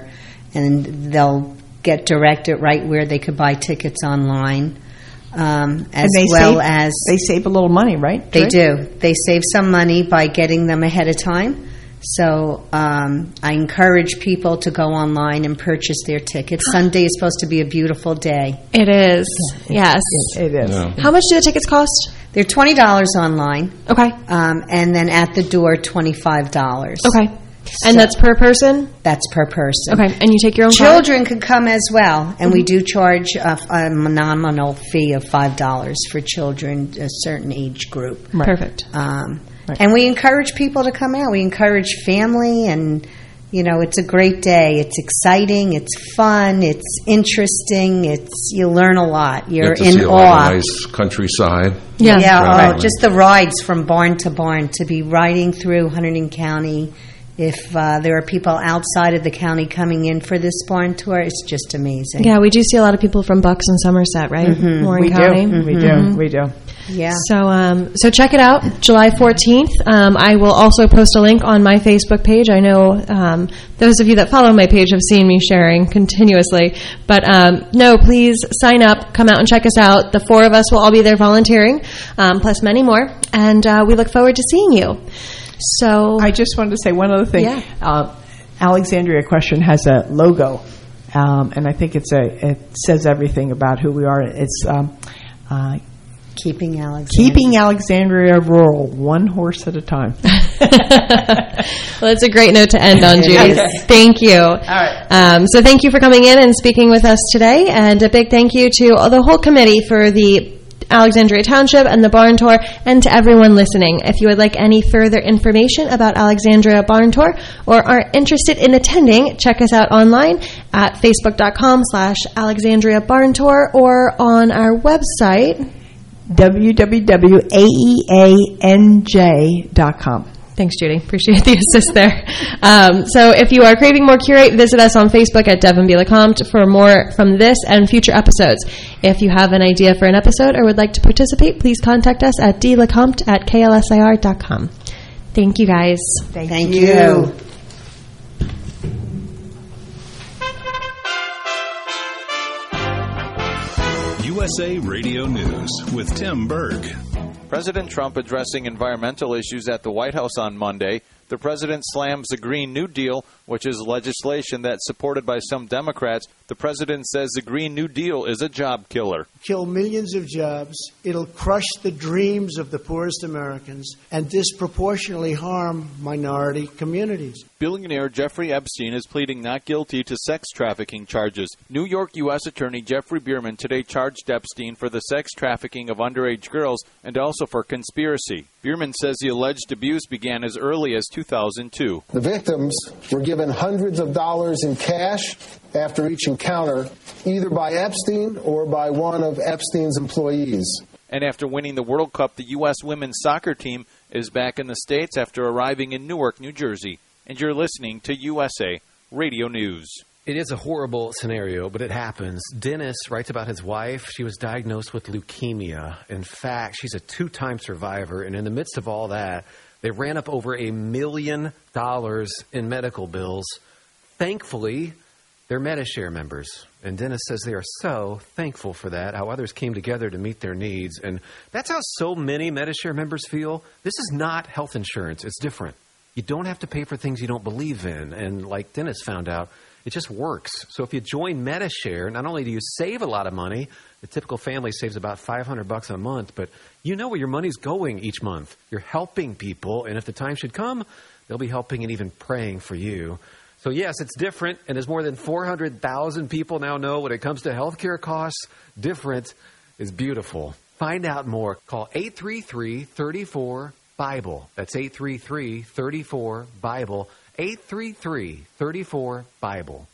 and they'll get directed right where they could buy tickets online, um, as And they well save, as... they save a little money, right? They Right? do. They save some money by getting them ahead of time. So um, I encourage people to go online and purchase their tickets. Sunday is supposed to be a beautiful day. It is. Yes. It is. Yeah. How much do the tickets cost? They're twenty dollars online. Okay. Um, and then at the door, twenty-five dollars. Okay. And that's per person? That's per person. Okay. And you take your own card? Children could come as well, and we do charge a, a nominal fee of five dollars for children, a certain age group. Perfect. Um, Right. And we encourage people to come out. We encourage family, and you know, it's a great day. It's exciting. It's fun. It's interesting. It's you learn a lot. You're Get to in see a awe. lot of nice countryside. Yeah. Yeah, Right. oh, just the rides from barn to barn, to be riding through Hunterdon County. If uh, there are people outside of the county coming in for this barn tour, it's just amazing. Yeah, we do see a lot of people from Bucks and Somerset, right? Mhm. Warren We County. do. We Mhm. do. We do. Yeah. So, um, so check it out, July fourteenth. Um, I will also post a link on my Facebook page. I know um, those of you that follow my page have seen me sharing continuously. But um, no, please sign up, come out and check us out. The four of us will all be there volunteering, um, plus many more. And uh, we look forward to seeing you. So I just wanted to say one other thing. Yeah. Uh, Alexandria Equestrian has a logo, um, and I think it's a it says everything about who we are. It's um, uh, Keeping Alexandria. Keeping Alexandria rural, one horse at a time. Well, it's a great note to end on, Judy. Yes. Thank you. All right. Um, so thank you for coming in and speaking with us today, and a big thank you to the whole committee for the Alexandria Township and the Barn Tour, and to everyone listening. If you would like any further information about Alexandria Barn Tour or are interested in attending, check us out online at facebook.com slash Alexandria Barn Tour or on our website, w w w dot a e a n j dot com. Thanks, Judy. Appreciate the assist there. Um, so if you are craving more Curate, visit us on Facebook at Devin B. Lecomte for more from this and future episodes. If you have an idea for an episode or would like to participate, please contact us at d lecomte at k l s i r dot com. Thank you, guys. Thank, Thank you. you. U S A Radio News with Tim Berg. President Trump addressing environmental issues at the White House on Monday The president slams the Green New Deal, which is legislation that's supported by some Democrats. The president says the Green New Deal is a job killer. Kill millions of jobs. It'll crush the dreams of the poorest Americans and disproportionately harm minority communities. Billionaire Jeffrey Epstein is pleading not guilty to sex trafficking charges. New York U S Attorney Jeffrey Bierman today charged Epstein for the sex trafficking of underage girls and also for conspiracy. Bierman says the alleged abuse began as early as two thousand two. The victims were given hundreds of dollars in cash after each encounter, either by Epstein or by one of Epstein's employees. And after winning the World Cup, the U S women's soccer team is back in the States after arriving in Newark, New Jersey. And you're listening to U S A Radio News. It is a horrible scenario, but it happens. Dennis writes about his wife. She was diagnosed with leukemia. In fact, she's a two-time survivor, and in the midst of all that, they ran up over a million dollars in medical bills. Thankfully, they're Medi-Share members, and Dennis says they are so thankful for that, how others came together to meet their needs, and that's how so many Medi-Share members feel. This is not health insurance. It's different. You don't have to pay for things you don't believe in, and like Dennis found out, it just works. So if you join Medi-Share, not only do you save a lot of money, the typical family saves about five hundred bucks a month, but you know where your money's going each month. You're helping people, and if the time should come, they'll be helping and even praying for you. So yes, it's different, and as more than four hundred thousand people now know when it comes to healthcare costs, different is beautiful. Find out more. Call eight three three, three four, Bible. That's eight three three, three four, Bible. eight three three, three four, Bible.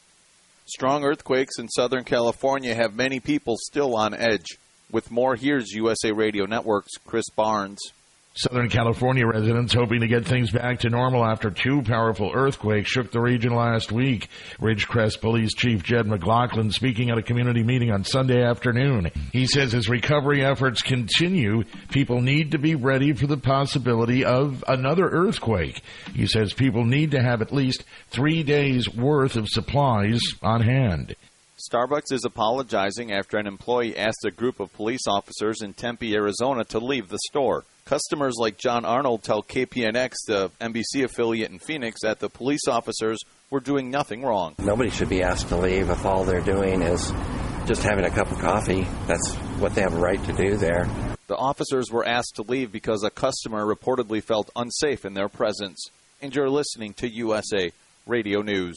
Strong earthquakes in Southern California have many people still on edge. With more, here's U S A Radio Network's Chris Barnes. Southern California residents hoping to get things back to normal after two powerful earthquakes shook the region last week. Ridgecrest Police Chief Jed McLaughlin speaking at a community meeting on Sunday afternoon. He says as recovery efforts continue, people need to be ready for the possibility of another earthquake. He says people need to have at least three days' worth of supplies on hand. Starbucks is apologizing after an employee asked a group of police officers in Tempe, Arizona to leave the store. Customers like John Arnold tell K P N X, the N B C affiliate in Phoenix, that the police officers were doing nothing wrong. Nobody should be asked to leave if all they're doing is just having a cup of coffee. That's what they have a right to do there. The officers were asked to leave because a customer reportedly felt unsafe in their presence. And you're listening to U S A Radio News.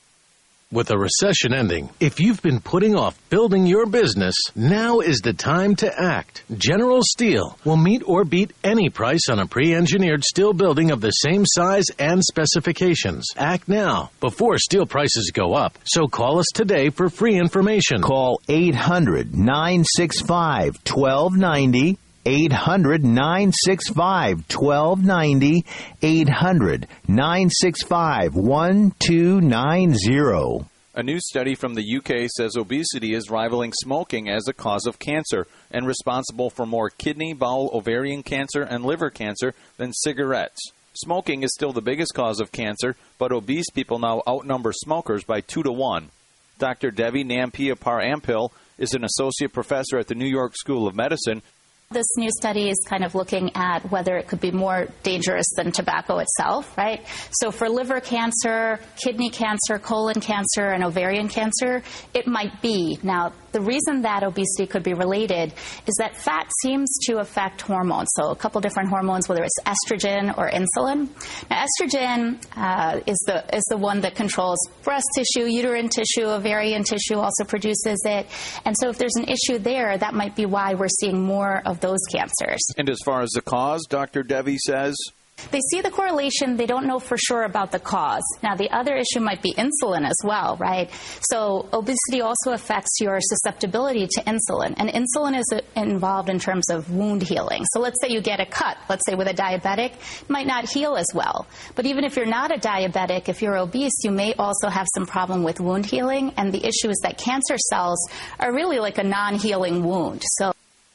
With a recession ending, if you've been putting off building your business, now is the time to act. General Steel will meet or beat any price on a pre-engineered steel building of the same size and specifications. Act now, before steel prices go up. So call us today for free information. Call eight hundred, nine six five, one two nine zero. eight hundred, nine six five, one two nine zero. eight hundred, nine six five, one two nine zero. A new study from the U K says obesity is rivaling smoking as a cause of cancer and responsible for more kidney, bowel, ovarian cancer, and liver cancer than cigarettes. Smoking is still the biggest cause of cancer, but obese people now outnumber smokers by two to one. Doctor Devi Nampiapar-Ampil is an associate professor at the New York School of Medicine. This new study is kind of looking at whether it could be more dangerous than tobacco itself, right? So for liver cancer, kidney cancer, colon cancer, and ovarian cancer, it might be. Now, the reason that obesity could be related is that fat seems to affect hormones. So a couple different hormones, whether it's estrogen or insulin. Now, estrogen uh, is the is the one that controls breast tissue, uterine tissue, ovarian tissue also produces it. And so if there's an issue there, that might be why we're seeing more of those cancers. And as far as the cause, Doctor Devi says, they see the correlation. They don't know for sure about the cause. Now, the other issue might be insulin as well, right? So obesity also affects your susceptibility to insulin. And insulin is involved in terms of wound healing. So let's say you get a cut, let's say with a diabetic, it might not heal as well. But even if you're not a diabetic, if you're obese, you may also have some problem with wound healing. And the issue is that cancer cells are really like a non-healing wound. So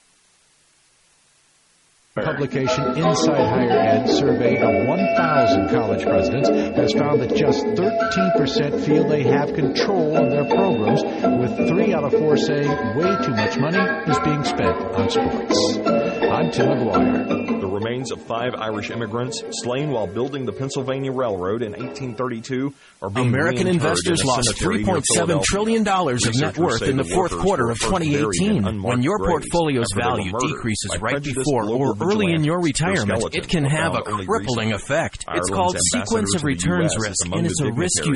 Publication Inside Higher Ed survey of one thousand college presidents has found that just thirteen percent feel they have control of their programs, with three out of four saying way too much money is being spent on sports. I'm Tim McGuire. The remains of five Irish immigrants slain while building the Pennsylvania Railroad in eighteen thirty-two are being American reinterred investors in a lost cemetery three near point seven trillion dollars of net Researchers worth say in the the fourth workers quarter were of first twenty eighteen. buried in When your unmarked portfolio's graves after they value were murdered decreases by right prejudiced before or global early in your vigilantes. Their retirement, skeletons it can were have a found only crippling recently. effect. It's Ireland's called ambassador sequence to of the returns U S is risk, among and the it's a risk you dignitaries